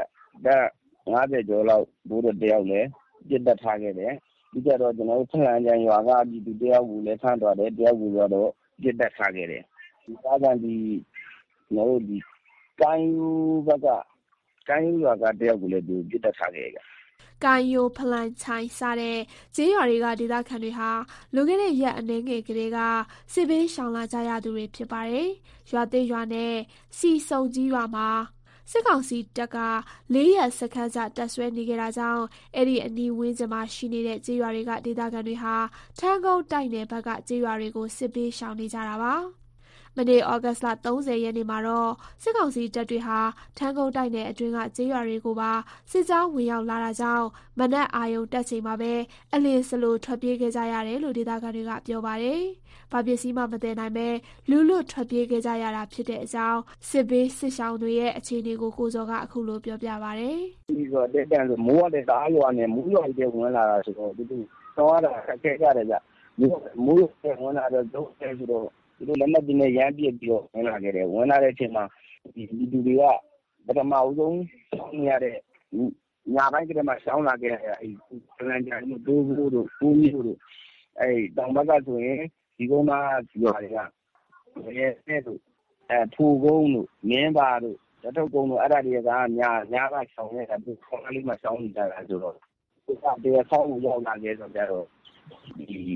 50ကျော်လောက်ဘူးတော့တယောက်လည်းပြစ်တက်ထားခဲ့တယ်ပြီးကြတော့ကျွန်တော်တို့ဖလန်ကျန်ရွာကဒီတယောက်ကိုလည်းဖမ်းသွားတယ်တယောက်ကိုတော့ပြစ်တက်ထားခဲ့တယ်ဒီသားကဒီကျွန်တော်တို့ဒီကိုင်းယူရွာကတယောက်ကိုလည်းပြစ်တက်ထားခဲ့တယ်ကိုင်ယိုဖလန်ချိုင်စတဲ့ကျေးရွာတွေကဒေသခံတွေဟာလူခဲ့တဲ့ရက်အနည်းငယ်ကလေးကစစ်ဘေးရှောင်လာကြရသူတွေဖြစ်ပါတယ်။ရွာသေးရွာနဲ့စီစုံကြီးရွာမှာစစ်ကောင်စီတပ်က4ရက်စခန်းချတပ်ဆွဲနေကြတာကြောင့်အဲ့ဒီအနီးဝန်းကျင်မှာရှိနေတဲ့ကျေးရွာတွေကဒေသခံတွေဟာထန်းကုန်းတိုက်နယ်ဘက်ကကျေးရွာတွေကိုစစ်ဘေးရှောင်နေကြတာပါ။မနေ့ဩဂတ်လ30ရက်နေ့မှာတော့စစ်ကောင်စီတပ်တွေဟာထန်းကုန်းတိုက်နယ်အတွင်းကကျေးရွာတွေကိုပါစစ်ကြောင်းဝင်ရောက်လာတာကြောင့်မနက်အာယုံတက်ချိန်မှာပဲအလင်းစလိုထွက်ပြေးခဲ့ကြရတယ်လို့ဒေသခံတွေကပြောပါတယ်။ဘာပစ္စည်းမှမတည်နိုင်ပဲလူလွတ်ထွက်ပြေးခဲ့ကြရတာဖြစ်တဲ့အကြောင်းစစ်ဘေးစစ်ရှောင်တွေရဲ့အခြေအနေကိုကိုစောကအခုလိုပြောပြပါတယ်။ဒီကတဲ့တန်ဆိုမိုးရတဲ့သားရွာနဲ့မူးရွာတွေဝင်လာတာဆိုတော့သူတော့ရတာခက်ခဲကြတယ်ဗျ။မိုးရွာဝင်လာတော့ဒုက္ခဆိုတော့သူတို့လက်နက်ကြီးနဲ့ရမ်းပစ်ပြီးတော့ဝင်လာခဲ့တယ်ဝင်လာတဲ့အချိန်မှာဒီလူတွေကပထမဦးဆုံးနေရတဲ့ညာပိုင်းကတည်းကရှောင်းလာခဲ့တဲ့အဲဒီပလန်ကြမ်းတို့ဒိုးဘူးတို့ကိုမျိုးတို့အဲဒီတောင်ဘက်ကဆိုရင်ဒီကုန်းသားရွာတွေကရဲတို့ဖူကုန်းတို့မင်းပါတို့တထုပ်ကုန်းတို့အဲ့ဒါတွေကညာကရှောင်းနေတာဒီခေါင်းလေးမှာရှောင်းနေတာဆိုတော့သူကတည်းကဆောင်းကိုရောက်လာခဲ့ဆိုကြတော့ဒီ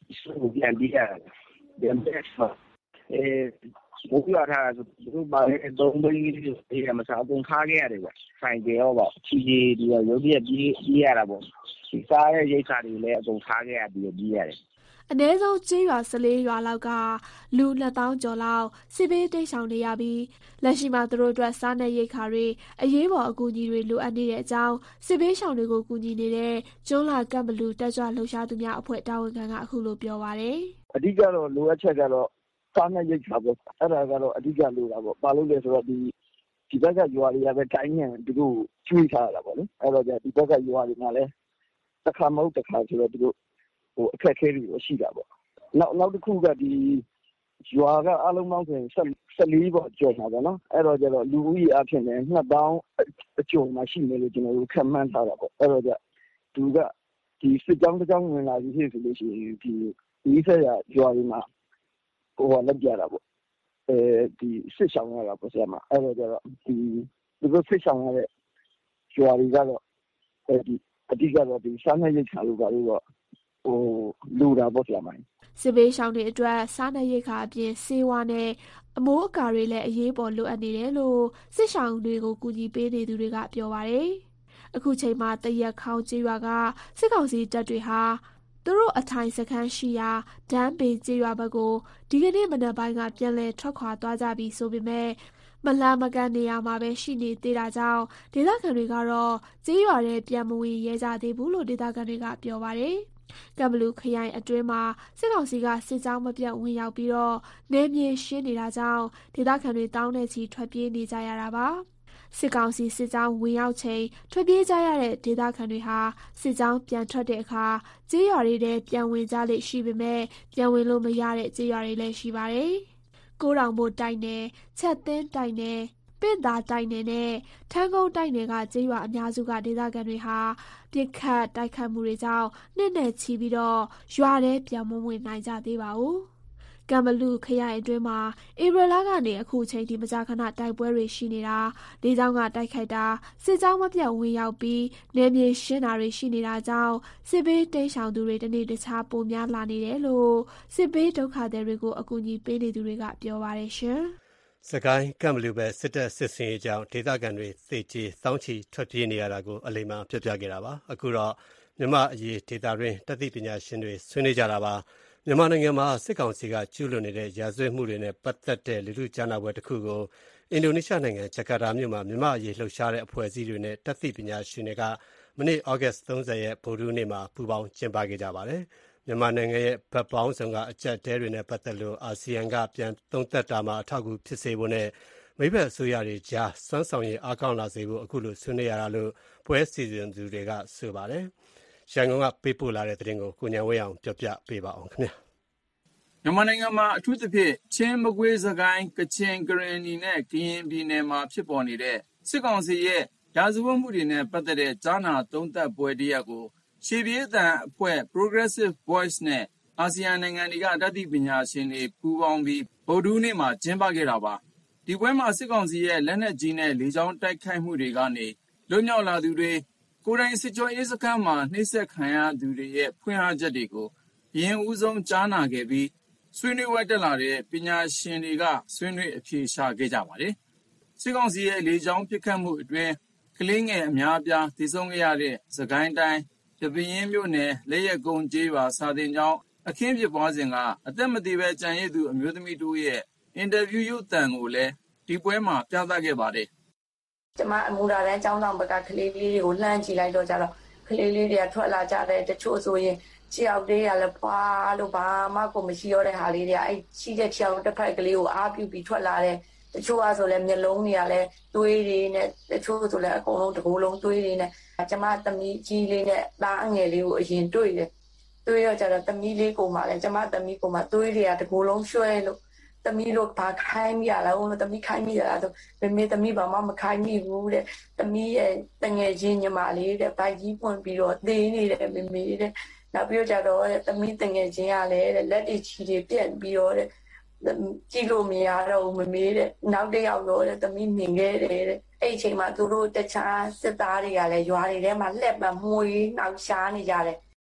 ဆိုပြန်ပြီးရတယ်ပြန်ပြီးတော့ဘုရားထားဆိုသူဘာလဲ3ဘီဒီကမစားကုန်ခါခဲ့ရတယ်ကွာဆိုင်ကြရောပေါ့ချီဒီရုပ်ပြက်ပြီးရတာပေါ့ဒီစားရဲ့ရိတ်ခါတွေလည်းအကုန်ခါခဲ့ရပြီးရတယ်အနည်းဆုံးကျေးရွာ14ရွာလောက်ကလူ2000ကျော်လောက်စစ်ဘေးတိမ်းရှောင်နေရပြီးလက်ရှိမှာသူတို့အတွက်စားနပ်ရိက္ခာတွေအရေးပေါ်အကူအညီတွေလိုအပ်နေတဲ့အကြောင်းစစ်ဘေးရှောင်တွေကိုကူညီနေတဲ့ကျွန်းလာကပ်ဘလူတက်ကြွလှုပ်ရှားသူများအဖွဲ့တာဝန်ခံကအခုလိုပြောပါတယ်အဓိကတော့လိုအပ်ချက်ကတော့စားနပ်ရိက္ခာပေါ့အဲ့ဒါကတော့အဓိကလိုတာပေါ့ဘာလို့လဲဆိုတော့ဒီဘက်ကရွာတွေကပဲတိုင်းငံသူတို့ကျွေးထားတာပေါ့လေအဲ့တော့ဒီဘက်ကရွာတွေကလည်းတစ်ခါမဟုတ်တစ်ခါဆိုတော့သူတို့အခက်အခဲတွေရှိတာပေါ့နောက်တစ်ခုကဒီရွာကအလုံးပေါင်းဆိုရင်14ပေါ့ကျော်တာပေါ့နော်အဲ့တော့ကျတော့လူဦးရေအဖြစ်နဲ့2000အကျော်မှရှိနေလို့ကျွန်တော်တို့ခန့်မှန်းထားတာပေါ့အဲ့တော့သူကဒီစစ်ကြောင်းတစ်ကြောင်းဝင်လာပြီးဖြစ်ဆိုလို့ရှိရင်ဒီဆက်ရရွာတွေမှာလက်ပြတာပေါ့ဒီစစ်ဆောင်ရတာပေါ့ဆရာမအဲ့တော့ကျတော့ဒီလိုစစ်ဆောင်ရတဲ့ရွာတွေကတော့ဒီအဓိကတော့ဒီစားနပ်ရိက္ခာလိုပါလို့တော့လူတာပေါ့ဆရာမစစ်ဘေးရှောင်တွေအတွက်စားနပ်ရိက္ခာအပြင်ဆေးဝါးနဲ့အမိုးအကာတွေလည်းအရေးပေါ်လိုအပ်နေတယ်လို့စစ်ရှောင်တွေကိုကူညီပေးနေသူတွေကပြောပါတယ်အခုချိန်မှာတရက်ခေါင်းကျေးရွာကစစ်ကောင်စီတပ်တွေဟာသူတို့အထိုင်စခန်းရှိရာဒန်းပေကျေးရွာဘက်ကိုဒီကနေ့မနက်ပိုင်းကပြန်လည်ထွက်ခွာသွားကြပြီဆိုပေမဲ့မလှမ်းမကမ်းနေရာမှာပဲရှိနေသေးတာကြောင့်ဒေသခံတွေကတော့ကျေးရွာထဲပြန်မဝင်ရဲကြသေးဘူးလို့ဒေသခံတွေကပြောပါတယ်ကံဘလူခရိုင်အတွင်းမှာစစ်ကောင်စီကစစ်ကြောင်းမပြတ်ဝင်ရောက်ပြီးတော့နယ်မြေရှင်းနေတာကြောင့်ဒေသခံတွေတောင်းနဲ့ချီထွက်ပြေးနေကြရတာပါစစ်ကောင်စီစစ်ကြောင်းဝင်ရောက်ချိန်ထွက်ပြေးကြရတဲ့ဒေသခံတွေဟာစစ်ကြောင်းပြန်ထွက်တဲ့အခါကျေးရွာတွေထဲပြန်ဝင်ကြလေရှိပေမဲ့ပြန်ဝင်လို့မရတဲ့ကျေးရွာတွေလည်းရှိပါတယ်ကိုးတောင်ဘို့တိုက်နယ်ချက်သင်းတိုက်နယ်ပင့်သာတိုက်နယ်နဲ့ထန်းကုန်းတိုက်နယ်ကကျေးရွာအများစုကဒေသခံတွေဟာပြစ်ခတ်တိုက်ခတ်မှုတွေကြောင့်နှစ်နဲ့ချီပြီးတော့ရွာထဲပြန်မဝင်နိုင်ကြသေးပါဘူးကံဘလူခရိုင်အတွင်းမှာဧပြီလကနေအခုချိန်ထိမကြာခဏတိုက်ပွဲတွေရှိနေတာဒေသကတိုက်ခိုက်တာစစ်ကြောင်းမပြတ်ဝင်ရောက်ပြီးနယ်မြေရှင်းတာတွေရှိနေတာကြောင့်စစ်ဘေးတိမ်းရှောင်သူတွေတနေ့တခြားပိုများလာနေတယ်လို့စစ်ဘေးဒုက္ခသည်တွေကိုအကူအညီပေးနေသူတွေကပြောပါတယ်ရှင်စကိုင်းကံဘလူပဲစစ်တပ်စစ်စင်ရေးကြောင့်ဒေသခံတွေသေကြေစောင်းချီထွက်ပြေးနေရတာကိုအလိမ္မာပြပြခဲ့တာပါအခုတော့မြန်မာအရေးဒေသတွင်းတသိပညာရှင်တွေဆွေးနွေးကြတာပါမြန်မာနိုင်ငံမှာစစ်ကောင်စီကကျူးလွန်နေတဲ့ရာဇဝတ်မှုတွေနဲ့ပတ်သက်တဲ့လူထုကြားနာပွဲတစ်ခုကိုအင်ဒိုနီးရှားနိုင်ငံဂျကာတာမြို့မှာမြန်မာအရေးလှုပ်ရှားတဲ့အဖွဲ့အစည်းတွေနဲ့တသိပညာရှင်တွေကမနေ့ဩဂတ်30ရက်ဗုဒ္ဓဟူးနေ့မှာပူးပေါင်းကျင်းပခဲ့ကြပါတယ်မြန်မာနိုင်ငံရဲ့ဗတ်ပေါင်းဆောင်ကအကြက်တဲတွေနဲ့ပတ်သက်လို့အာဆီယံကပြန်သုံးသပ်တာမှာအထောက်အကူဖြစ်စေဖို့နဲ့မိဘအစိုးရတွေကြားစွမ်းဆောင်ရည်အားကောင်းလာစေဖို့အခုလိုဆွေးနွေးရတာလို့ပွဲစီစဉ်သူတွေကဆိုပါတယ်ရန်ကုန်ကပေးပို့လာတဲ့သတင်းကိုကိုဉာဏ်ဝင်းအောင်ပြောပြပေးပါအောင်ခင်ဗျာမြန်မာနိုင်ငံမှာအထူးသဖြင့်ချင်းမကွေးစကိုင်းကချင်ကရင်နီနဲ့ကရင်ပြည်နယ်မှာဖြစ်ပေါ်နေတဲ့စစ်ကောင်စီရဲ့ရာဇဝတ်မှုတွေနဲ့ပတ်သက်တဲ့ကြားနာသုံးသပ်ပွဲတရက်ကိုရှေးပြေးသံအဖွဲ့ Progressive Voice နဲ့အာဆီယံနိုင်ငံတွေကတသိပညာရှင်တွေပူးပေါင်းပြီးဗုဒ္ဓဟူးနေ့မှာကျင်းပခဲ့တာပါဒီပွဲမှာစစ်ကောင်စီရဲ့လက်နက်ကြီးနဲ့လေကြောင်းတိုက်ခိုက်မှုတွေကနေလွတ်မြောက်လာသူတွေကိုယ်တိုင်စစ်ကြောရေးစခန်းမှာနှိပ်စက်ခံရသူတွေရဲ့ဖွင့်ဟချက်တွေကိုအရင်ဦးဆုံးကြားနာခဲ့ပြီးဆွေးနွေးပွဲတက်လာတဲ့ပညာရှင်တွေကဆွေးနွေးအဖြေရှာခဲ့ကြပါတယ်စစ်ကောင်စီရဲ့လေကြောင်းပစ်ခတ်မှုအတွင်းကလေးငယ်အများအပြားသေဆုံးခဲ့ရတဲ့စကိုင်းတိုင်းတပင်းမြို့နယ်လက်ရက်ကုန်းကျေးရွာစာသင်ကျောင်းအခင်းဖြစ်ပွားစဉ်ကအသက်မသေဘဲကြံရည်သူအမျိုးသမီးတို့ရဲ့အင်တာဗျူးရုပ်သံကိုလည်းဒီပွဲမှာပြသခဲ့ပါတယ်ကျမအမူရာတန်းကျောင်းဆောင်ဘက်ကကလေးလေးတွေကိုလှမ်းကြည့်လိုက်တော့ကြတော့ကလေးလေးတွေကထွက်လာကြတယ်တချို့ဆိုရင်ခြေောက်သေးရလဲဖွာလို့ဘာမှကိုမရှိရတဲ့ဟာလေးတွေကအဲ့ရှိတဲ့ခြေောက်တစ်ဖက်ကလေးကိုအားပြုပြီးထွက်လာတယ်တချို့ကဆိုလဲမျက်လုံးတွေကလည်းသွေးတွေနဲ့တချို့ဆိုလဲအကုန်လုံးတစ်ကိုယ်လုံးသွေးတွေနဲ့ကျမသမီးကြီးလေးနဲ့သားအငယ်လေးကိုအရင်တွေ့တယ်တွေ့ရကြတော့သမီးလေးကိုမှလည်းကျမသမီးကိုမှသွေးတွေကတစ်ကိုယ်လုံးရွှဲလို့သမီးတို့ဘာခိုင်းမိရလားလို့သမီးခိုင်းမိရလားဆိုမေသမီးဘာမှမခိုင်းမိဘူးတဲ့သမီးရဲ့တငယ်ချင်းညီမလေးတဲ့ဗိုက်ကြီးပွင့်ပြီးတော့သေးနေတယ်မေတဲ့နောက်ပြီးကြတော့သမီးတငယ်ချင်းကလည်းလက်တွေချီတွေပြက်ပြီးတော့ကြည့်လို့မရတော့ဘူးမေတဲ့နောက်တစ်ယောက်တော့သမီးမြင်ခဲ့တယ်တဲ့အဲ့အချိန်မှာသူတို့တခြားစစ်သားတွေကလည်းရွာတွေထဲမှာလှက်ပံမွေးနောက်ရှားနေကြတယ်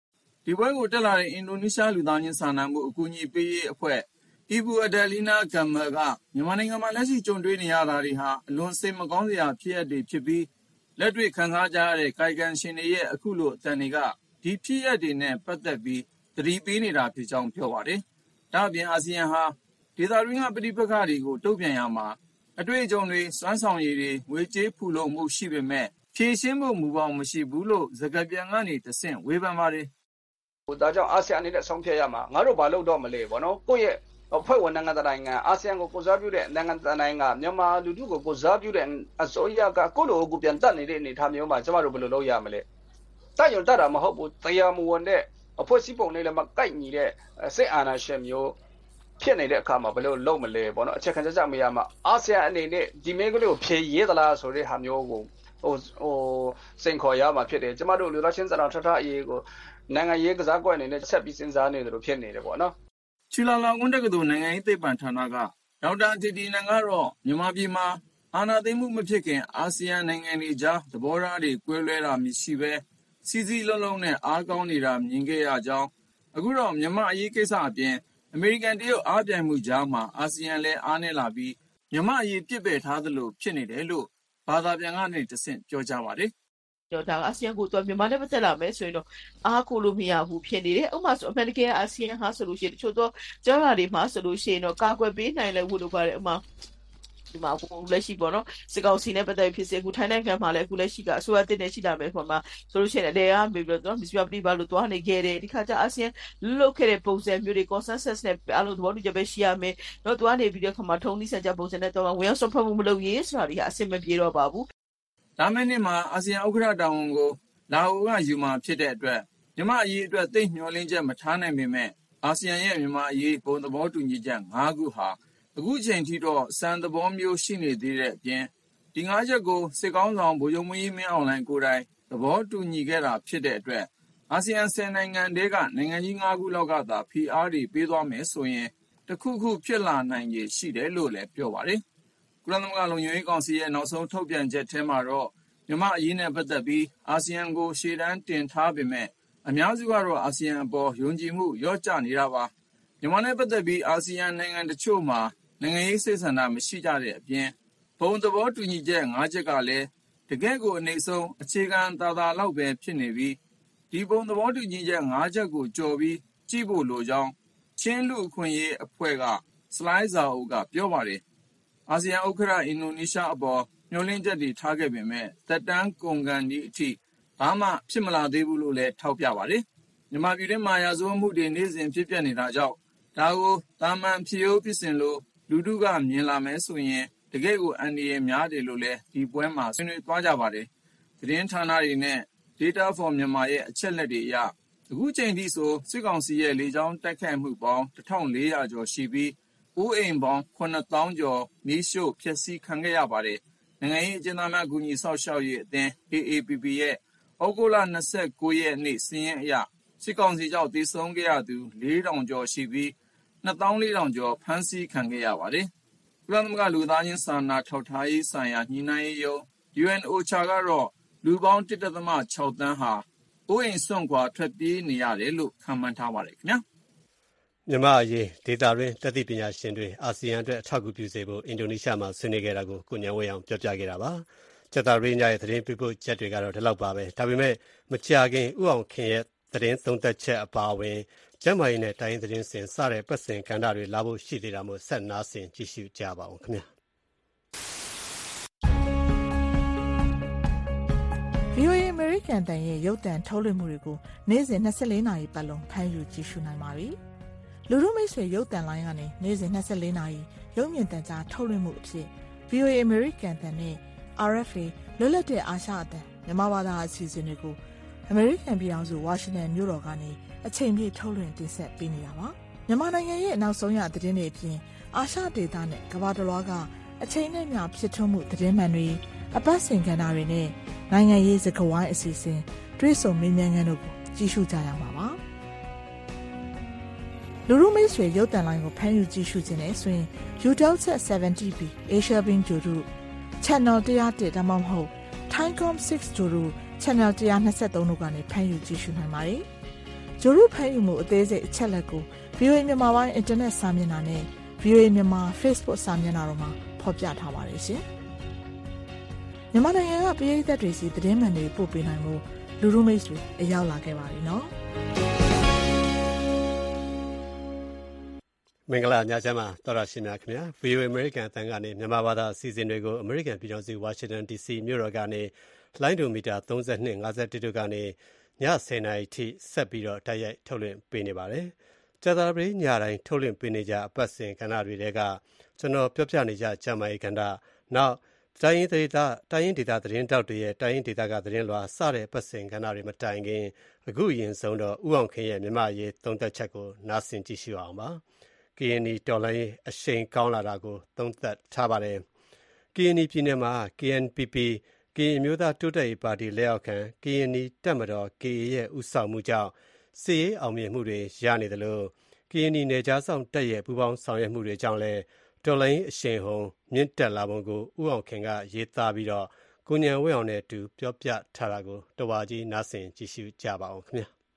ဒီပွဲကိုတက်လာတဲ့အင်ဒိုနီးရှားလူသားချင်းစာနာမှုအကူအညီပေးရေးအဖွဲ့Ibu Adelina Gamal ကမြန်မာနိုင်ငံမှာလက်ရှိကြုံတွေ့နေရတာတွေဟာအလွန်စိတ်မကောင်းစရာဖြစ်ရပ်တွေဖြစ်ပြီးလက်တွေ့ခံစားကြရတဲ့ကာယကံရှင်တွေရဲ့အခုလိုအတန်တွေကဒီဖြစ်ရပ်တွေနဲ့ပတ်သက်ပြီးသတိပေးနေတာဖြစ်ကြောင်းပြောပါတယ်။ဒါ့အပြင်အာဆီယံဟာဒေသတွင်းကပဋိပက္ခတွေကိုတုံ့ပြန်ရမှာအတွေ့အကြုံတွေစွမ်းဆောင်ရည်တွေငွေကြေးဖူလုံမှုရှိပေမဲ့ဖြည့်ရှင်းဖို့မူပေါင်းမရှိဘူးလို့စကားပြန်ကနေတဆင့်ဝေဖန်ပါတယ်။ဒါကြောင့်အာဆီယံအနေနဲ့ဆုံးဖြတ်ရမှာငါတို့ဘာလုပ်တော့မလဲပေါ့နော်။ကိုယ့်ရဲ့အဖွဲ့ဝင်နိုင်ငံတိုင်းကအာဆီယံကိုကိုစားပြုတဲ့နိုင်ငံတိုင်းကမြန်မာလူထုကိုကိုစားပြုတဲ့အစိုးရကကိုလိုကိုပြန်တက်နေတဲ့အနေအထားမျိုးမှာကျမတို့ဘယ်လိုလုပ်ရမလဲ။တိုက်ရုံတက်တာမဟုတ်ဘူးတရားမဝင်တဲ့အဖွဲ့အစည်းပုံလေးလည်းမကိုက်ညီတဲ့စစ်အာဏာရှင်မျိုးဖြစ်နေတဲ့အခါမှာဘယ်လိုလုပ်မလဲပေါ့နော်အခြေခံကြမရမှာအာဆီယံအနေနဲ့ဒီမင်းကလေးကိုဖြေရေးသလားဆိုတဲ့ဟာမျိုးကိုစိန်ခေါ်ရမှာဖြစ်တယ်ကျမတို့လူသားချင်းစာနာထထအရေးကိုနိုင်ငံရေးကစားကွက်အနေနဲ့ဆက်ပြီးစဉ်းစားနေတယ်လို့ဖြစ်နေတယ်ပေါ့နော်ချီလာလောင်ကွန်းတက္ကသိုလ်နိုင်ငံရေးသိပ္ပံဌာနကဒေါက်တာတီတီနန်ကတော့မြန်မာပြည်မှာအာဏာသိမ်းမှုမဖြစ်ခင်အာဆီယံနိုင်ငံတွေကြားသဘောထားတွေကွဲလွဲတာမရှိဘဲစီစီလုံးလုံးနဲ့အားကောင်းနေတာမြင်ခဲ့ရကြောင်းအခုတော့မြန်မာအရေးကိစ္စအပြင်အမေရိကန်တရုတ်အားပြိုင်မှုကြားမှာအာဆီယံလည်းအားနည်းလာပြီးမြန်မာအရေးပြစ်ပယ်ထားသလိုဖြစ်နေတယ်လို့ဘာသာပြန်ကနေတဆင့်ပြောကြပါတယ်ဒါအာဆီယံကိုမြန်မာနဲ့ပတ်သက်လာမယ်ဆိုရင်တော့အားကိုလို့မရဘူးဖြစ်နေတယ်ဥပမာဆိုအမေရိကန်အာဆီယံဟာဆိုလို့ရှိရင်တချို့တော့ကြားလာတွေမှာဆိုလို့ရှိရင်တော့ကာကွယ်ပေးနိုင်လဲဝလို့ပါတယ်ဥပမာဒီမှာလက်ရှိပေါ့နော်စစ်ကောင်စီနဲ့ပတ်သက်ဖြစ်စေအခုထိုင်းနိုင်ငံမှာလည်းအခုလက်ရှိကအစိုးရတင်နေရှိလာမယ်ပေါ့မှာဆိုလို့ရှိရင်လည်းအားပြီးတော့မစ္စပြပြလို့သွားနေခဲ့တယ်ဒီခါကျအာဆီယံလုတ်ခဲ့တဲ့ပုံစံမျိုးတွေ consensus နဲ့အားလုံးသဘောတူချက်ပဲရှိရမယ်တော့သွားနေပြီးတော့ခါမှာထုံးနိစံကြပုံစံနဲ့တော့ဝင်ရောက်ဆွတ်ဖက်မှုမလုပ်ရေးဆိုတာတွေကအဆင်မပြေတော့ပါဘူးလာမယ့်နှစ်မှာအာဆီယံဥက္ကဋ္ဌတာဝန်ကိုလာအိုကယူမှာဖြစ်တဲ့အတွက်မြန်မာအရေးအတွက်သိမျှော်လင့်ချက်မထားနိုင်ပေမဲ့အာဆီယံရဲ့မြန်မာအရေးပုံသဘောတူညီချက်၅ခုဟာအခုချိန်ထိတော့စံသဘောမျိုးရှိနေသေးတဲ့အပြင်ဒီ၅ချက်ကိုစစ်ကောင်းဆောင်ဗိုလ်ချုပ်မင်းမင်းအောင်လှိုင်ကိုယ်တိုင်သဘောတူညီခဲ့တာဖြစ်တဲ့အတွက်အာဆီယံ10နိုင်ငံတည်းကနိုင်ငံကြီး၅ခုလောက်ကသာဖိအားတွေပေးသွားမယ်ဆိုရင်တခုခုဖြစ်လာနိုင်ခြေရှိတယ်လို့လည်းပြောပါတယ်ကုလသမဂ္ဂလုံခြုံရေးကောင်စီရဲ့နောက်ဆုံးထုတ်ပြန်ချက်ထဲမှာတော့မြန်မာအရေးနဲ့ပတ်သက်ပြီးအာဆီယံကိုရှေ့တန်းတင်ထားပေမဲ့အများစုကတော့အာဆီယံအပေါ်ယုံကြည်မှုလျော့ကျနေတာပါမြန်မာနဲ့ပတ်သက်ပြီးအာဆီယံနိုင်ငံတချို့မှာနိုင်ငံရေးစိတ်ဆန္ဒမရှိကြတဲ့အပြင်ဘုံသဘောတူညီချက်၅ချက်ကလည်းတကယ့်ကိုအနည်းဆုံးအခြေခံသာသာလောက်ပဲဖြစ်နေပြီးဒီဘုံသဘောတူညီချက်၅ချက်ကိုကြော်ပြီးကြည့်ဖို့လိုကြောင်းချင်းလူအခွင့်အရေးအဖွဲ့ကစလိုင်းဇာအိုကပြောပါတယ်အာဆီယံဥက္ကဋ္ဌအင်ဒိုနီးရှားအပေါ်ညှို့လင့်ချက်တွေထားခဲ့ပေမဲ့သက်တမ်းကုန်ကန်သည့်အထိဘာမှဖြစ်မလာသေးဘူးလို့လည်းထောက်ပြပါတယ်မြန်မာပြည်တွင်းမှာရာဇဝတ်မှုတွေနေ့စဉ်ဖြစ်ပျက်နေတာကြောင့်ဒါကိုတာမန်ဖြစ်ရိုးဖြစ်စဉ်လို့လူထုကမြင်လာမယ်ဆိုရင်တကယ့်ကိုအန္တရာယ်များတယ်လို့လည်းဒီပွဲမှာဆွေးနွေးသွားကြပါတယ်သတင်းဌာနတွေနဲ့ Data for Myanmar ရဲ့အချက်လက်တွေအရအခုချိန်ထိဆိုစစ်ကောင်စီရဲ့လေကြောင်းတိုက်ခိုက်မှုပေါင်း1400ကျော်ရှိပြီးအိုးအိမ်ပေါင်း9000ကျော်မီးရှို့ဖျက်ဆီးခံခဲ့ရပါတယ်နိုင်ငံရေးအကျဉ်းသားများအကူအညီဆောက်ရှောက်ရေးအသင်း AAPP ရဲ့ဩဂုတ်လ29ရက်နေ့စာရင်းအရစစ်ကောင်စီကြောင့်သေဆုံးခဲ့ရသူ4000ကျော်ရှိပြီး2400ကျော်ဖမ်းဆီးခံခဲ့ရပါတယ်ကုလသမဂ္ဂလူသားချင်းစာနာထောက်ထားရေးဆိုင်ရာညှိနှိုင်းရေးရုံး UNOCHA ကတော့လူပေါင်း 1.6 သန်းဟာအိုးအိမ်စွန့်ခွာထွက်ပြေးနေရတယ်လို့ခန့်မှန်းထားပါတယ်ခင်ဗျာမြန်မာအရေးဒေတာရင်းတတိပညာရှင်တွေအာဆီယံအတွက်အထောက်အကူပြုစေဖို့အင်ဒိုနီးရှားမှာဆွေးနွေးခဲ့တာကိုကိုဉာဏ်ဝင်းအောင်ပြောပြခဲ့တာပါကျတာရင်းညရဲ့သတင်းပေးပို့ချက်တွေကတော့ဒီလောက်ပါပဲဒါပေမဲ့မကြာခင်ဥအောင်ခင်ရဲ့သတင်းသုံးသက်ချက်အပါအဝင်ကျမ်းမာရေးနဲ့တိုင်းသတင်းစင်စတဲ့ပတ်စင်ကဏ္ဍတွေလာဖို့ရှိသေးတာမို့ဆက်နားဆင်ကြည့်ရှုကြပါအောင်ခင်ဗျာ VOA American တန်ရဲ့ရုပ်သံထုတ်လွှင့်မှုတွေကိုနေ့စဉ်24နာရီပတ်လုံးဖမ်းယူကြည့်ရှုနိုင်ပါပြီ။လူထုမိတ်ဆွေရုပ်သံလိုင်းကနေနေ့စဉ်24နာရီရုပ်မြင်သံကြားထုတ်လွှင့်မှုအဖြစ် VOA American တန်နဲ့ RFA လွတ်လပ်တဲ့အာရှအသံမြန်မာဘာသာအစီအစဉ်တွေကို American ပြည်အောင်စု Washington မြို့တော်ကနေအချိန်ပြည့်ထုတ်လွှင့်တင်ဆက်ပေးနေတာပါ။မြန်မာနိုင်ငံရဲ့နောက်ဆုံးရသတင်းတွေအပြင်အာရှဒေသနဲ့ကမ္ဘာတစ်လွှားကအချိန်နဲ့မျှဖြစ်ထွန်းမှုသတင်းမှန်တွေအပတ်စဉ်ကဏ္ဍတွေနဲ့နိုင်ငံရေးစကားဝိုင်းအစီအစဉ်တွဲဆုံမေးမြန်းခန်းတို့ကိုကြည့်ရှုကြရမှာပါလူလူမိတ်ဆွေရုပ်သံလိုင်းကိုဖမ်းယူကြည့်ရှုခြင်းနဲ့ဆိုရင် Utelsat 70B Asia Beam ကြိုတို့ Channel 101ဒါမှမဟုတ် Thaicom 6ကြိုတို့ Channel 123တို့ကနေဖမ်းယူကြည့်ရှုနိုင်ပါတယ်ဂျိုရုဖန်ယူမှုအသေးစိတ်အချက်လက်ကို VOA မြန်မာပိုင်းအင်တာနက်စာမျက်နှာနဲ့ VOA မြန်မာ Facebook စာမျက်နှာတို့မှာဖော်ပြထားပါတယ်ရှင်။မြန်မာနိုင်ငံကပြည်သက်တွေစီသတင်းမှန်တွေပို့ပေးနိုင်မှုလူလူမိတ်ဆွေအရောက်လာခဲ့ပါပြီနော်မင်္ဂလာညချမ်းပါတော်ရရှိမြခင်ဗျာ VOA American အသံကနေမြန်မာဘာသာအစီအစဉ်တွေကို American ပြည်ထောင်စု Washington DC မြို့တော်ကနေလိုင်းဒိုမီတာ32 51တို့ကနေည10:00 နာရီထိဆက်ပြီးတော့တိုက်ရိုက်ထုတ်လွှင့်ပေးနေပါတယ်။ကြာသပတေးညတိုင်းထုတ်လွှင့်ပေးနေကြအပတ်စဉ်ကဏ္ဍတွေထဲကကျွန်တော်ပြောပြနေကြဂျမိုင်ကဏ္ဍနောက်တိုင်းရင်းဒေသသတင်းတောက်တွေရဲ့တိုင်းရင်းဒေသကသတင်းလွှာစတဲ့အပတ်စဉ်ကဏ္ဍတွေမတိုင်ခင်အခုအရင်ဆုံးတော့ဦးအောင်ခင်ရဲ့မြန်မာရေးသုံးသပ်ချက်ကိုနားဆင်ကြည့်ရှုအောင်ပါ။ KNI တော်လှန်ရေးအရှိန်ကောင်းလာတာကိုသုံးသပ်ထားပါတယ်။ KNI ပြည်နယ်မှာ KNPP ကရင်အမျိုးသားတိုးတက်ရေးပါတီလက်အောက်ခံ KNI တပ်မတော် KA ရဲ့ဦးဆောင်မှုကြောင့်စစ်ရေးအောင်မြင်မှုတွေရနေသလို KNI နယ်ခြားစောင့်တပ်ရဲ့ပူးပေါင်းဆောင်ရွက်မှုတွေကြောင့်လည်းတော်လှန်ရေးအရှိန်ဟုန်မြင့်တက်လာပုံကိုဦးအောင်ခင်ကရေးသားပြီးတော့ကိုဉာဏ်ဝင်းအောင်နဲ့အတူပြောပြထားတာကိုတဝါကြီးနားဆင်ကြည့်ရှုကြပါအောင်ခင်ဗျာ။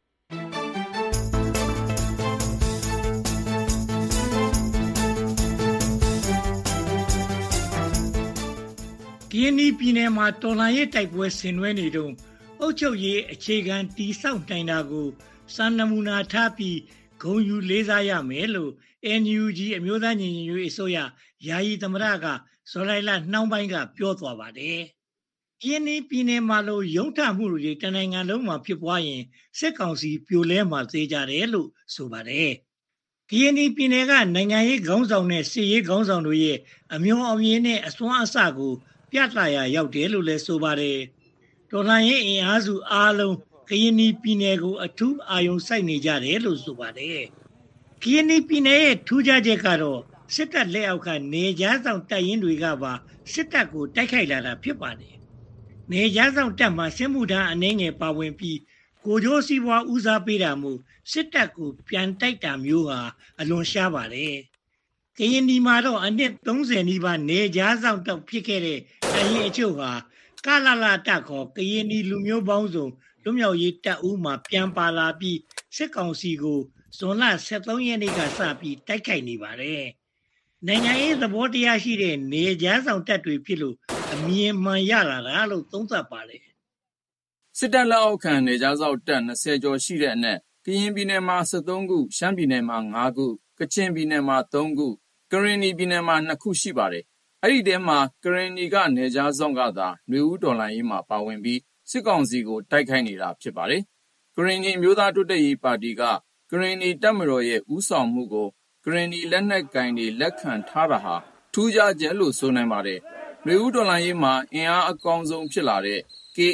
ကရင်ပြည်နယ်မှာတော်လှန်ရေးတိုက်ပွဲဆင်နွှဲနေတုန်းအုပ်ချုပ်ရေးအခြေခံတည်ဆောက်နိုင်တာကိုစံနမူနာထားပြီးဂုဏ်ယူလေးစားရမယ်လို့ NUG အမျိုးသားညီညွတ်ရေးအစိုးရယာယီသမ္မတကဇော်လိုက်လနှောင်းပိုင်းကပြောသွားပါတယ်။ကရင်ပြည်နယ်မှာလို့ရုံးထမှုတွေတနိုင်ငံလုံးမှာဖြစ်ပွားရင်စစ်ကောင်စီပြိုလဲမှာသေးကြတယ်လို့ဆိုပါတယ်။ကရင်ပြည်နယ်ကနိုင်ငံရေးခေါင်းဆောင်နဲ့စစ်ရေးခေါင်းဆောင်တို့ရဲ့အမျှော်အမြင်နဲ့အစွမ်းအစကိုပြသရာရောက်တယ်လို့လည်းဆိုပါတယ်။တော်လှန်ရေးအင်အားစုအားလုံးကရင်ပြည်နယ်ကိုအထူးအာရုံစိုက်နေကြတယ်လို့ဆိုပါတယ်။ကရင်ပြည်နယ်ရဲ့ထူးခြားချက်ကတော့စစ်တပ်လက်အောက်ကနေကြားဆောင်တပ်ရင်းတွေကပါစစ်တပ်ကိုတိုက်ခိုက်လာတာဖြစ်ပါတယ်။နေကြားဆောင်တပ်မှာစစ်မှုထမ်းအနေငယ်ပါဝင်ပြီးကိုကြိုးစည်းပွားဦးစားပေးတာမို့စစ်တပ်ကိုပြန်တိုက်တာမျိုးဟာအလွန်ရှားပါတယ်။ကရင်ပြည်မှာတော့အနှစ်30နီးပါးနေကြားဆောင်တပ်ဖြစ်ခဲ့တဲ့အရင်အချို့ဟာကလလတပ်ခေါ်ကရင်ပြည်လူမျိုးပေါင်းစုံလွတ်မြောက်ရေးတပ်ဦးမှာပြန်ပါလာပြီးစစ်ကောင်စီကိုဇွန်လ23ရက်နေ့ကစပြီးတိုက်ခိုက်နေပါတယ်။နိုင်ငံရေးသဘောတရားရှိတဲ့နေကြားဆောင်တပ်တွေဖြစ်လို့အမြင်မှန်ရလာတာလို့သုံးသပ်ပါတယ်။စစ်တပ်လက်အောက်ခံနေကြားဆောင်တပ်20ကျော်ရှိတဲ့အနက်ကရင်ပြည်နယ်မှာ13ခုရှမ်းပြည်နယ်မှာ5ခုကချင်ပြည်နယ်မှာ3ခုကရင်ပြည်နယ်မှာ2ခုရှိပါတယ်။အဲ့ဒီထဲမှာကရင်နီကနေကြားဆောင်ကသာຫນွေဦးတော်လှန်ရေးမှာပါဝင်ပြီးစစ်ကောင်စီကိုတိုက်ခိုက်နေတာဖြစ်ပါတယ်။ကရင်နီမျိုးသားတိုးတက်ရေးပါတီကကရင်နီတပ်မတော်ရဲ့ဦးဆောင်မှုကိုကရင်နီလက်နက်ကင်တွေလက်ခံထားတာဟာထူးခြားချက်လို့ဆိုနိုင်ပါတယ်။ຫນွေဦးတော်လှန်ရေးမှာအင်အားအကောင်းဆုံးဖြစ်လာတဲ့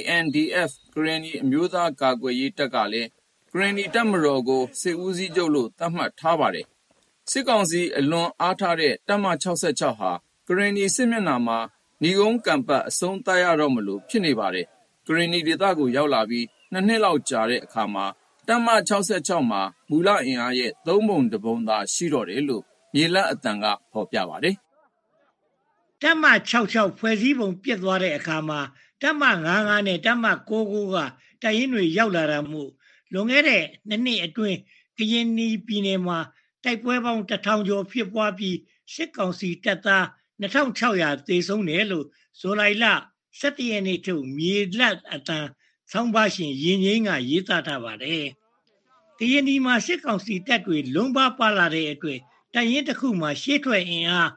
KNDF ကရင်နီအမျိုးသားကာကွယ်ရေးတပ်ကလည်းကရင်နီတပ်မတော်ကိုစစ်ဦးစီးချုပ်လို့သတ်မှတ်ထားပါတယ်။စစ်ကောင်စီအလွန်အားထားတဲ့တပ်မ66ဟာကရင်နီစစ်မျက်နှာမှာညီကုန်းကံပတ်အဆုံးသတ်ရတော့မလို့ဖြစ်နေပါတယ်။ကရင်နီဒေသကိုရောက်လာပြီး2နှစ်လောက်ကြာတဲ့အခါမှာတပ်မ66မှာမူလအင်အားရဲ့3ပုံ1ပုံသာရှိတော့တယ်လို့မြေလက်အတန်ကဖော်ပြပါတယ်။တပ်မ66ဖွဲ့စည်းပုံပြစ်သွားတဲ့အခါမှာတပ်မ55နဲ့တပ်မ99ကတပ်ရင်းတွေရောက်လာတာမို့လွန်ခဲ့တဲ့2နှစ်အတွင်းကရင်ပြည်နယ်မှာတိုက်ပွဲပေါင်း1000ကျော်ဖြစ်ပွားပြီးစစ်ကောင်စီတပ်သား2600သေဆုံးတယ်လို့ဇူလိုင်လ17ရက်နေ့ထုတ်မြေလက်အတန်ဆောင်းပါရှင်ရင်ငိမ့်ကရေးသားထားပါတယ်။ကရင်ပြည်မှာစစ်ကောင်စီတပ်တွေလုံးပါပါလာတဲ့အတွက်တပ်ရင်းတစ်ခုမှာရှေ့ထွက်အင်အား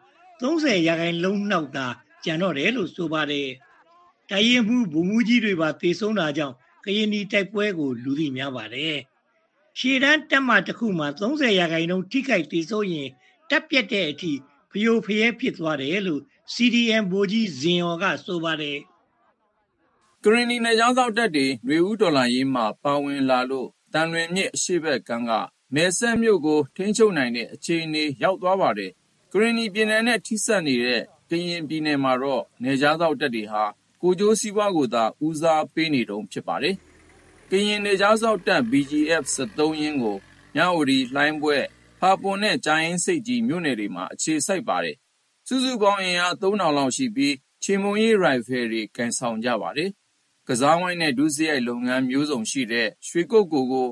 30%နှောက်သာကျန်တော့တယ်လို့ဆိုပါတယ်။တပ်ရင်းမှုဗိုလ်မှူးကြီးတွေပါသေဆုံးတာကြောင့်ကရင်ပြည်တိုက်ပွဲကိုလူသိများပါတယ်။ရှေ့တန်းတပ်မတစ်ခုမှာ30%ထိခိုက်သေဆုံးရင်တပ်ပြတ်တဲ့အထိဖျို့ဖျဲဖြစ်သွားတယ်လို့ CDM ဗိုလ်ကြီးဇင်ယော်ကဆိုပါတယ်။ကရင်နီနယ်ခြားစောင့်တပ်တွေຫນွေဦးတော်လှန်ရေးမှာပါဝင်လာလို့တန်လွင်မြစ်အရှေ့ဘက်ကမ်းကမဲဆက်မြို့ကိုထိန်းချုပ်နိုင်တဲ့အခြေအနေရောက်သွားပါတယ်။ကရင်နီပြည်နယ်နဲ့ထိစပ်နေတဲ့ကရင်ပြည်နယ်မှာတော့နယ်ခြားစောင့်တပ်တွေဟာကိုကြိုးစည်းပွားကိုသာဦးစားပေးနေတုန်းဖြစ်ပါတယ်။ကရင်နယ်ခြားစောင့်တပ် BGF 73ရင်းကိုမြဝတီလှိုင်းဘွဲ့ဖာပွန်နဲ့ကြာရင်စိတ်ကြီးမြို့နယ်တွေမှာအခြေစိုက်ပါတယ်။စုစုပေါင်းအင်အား3000လောက်ရှိပြီးချေမုံရေးရိုင်ဖယ်တွေကင်ဆောင်ကြပါတယ်။ကစားဝိုင်းနဲ့ဒုစရိုက်လုပ်ငန်းမျိုးစုံရှိတဲ့ရွှေကုတ်ကို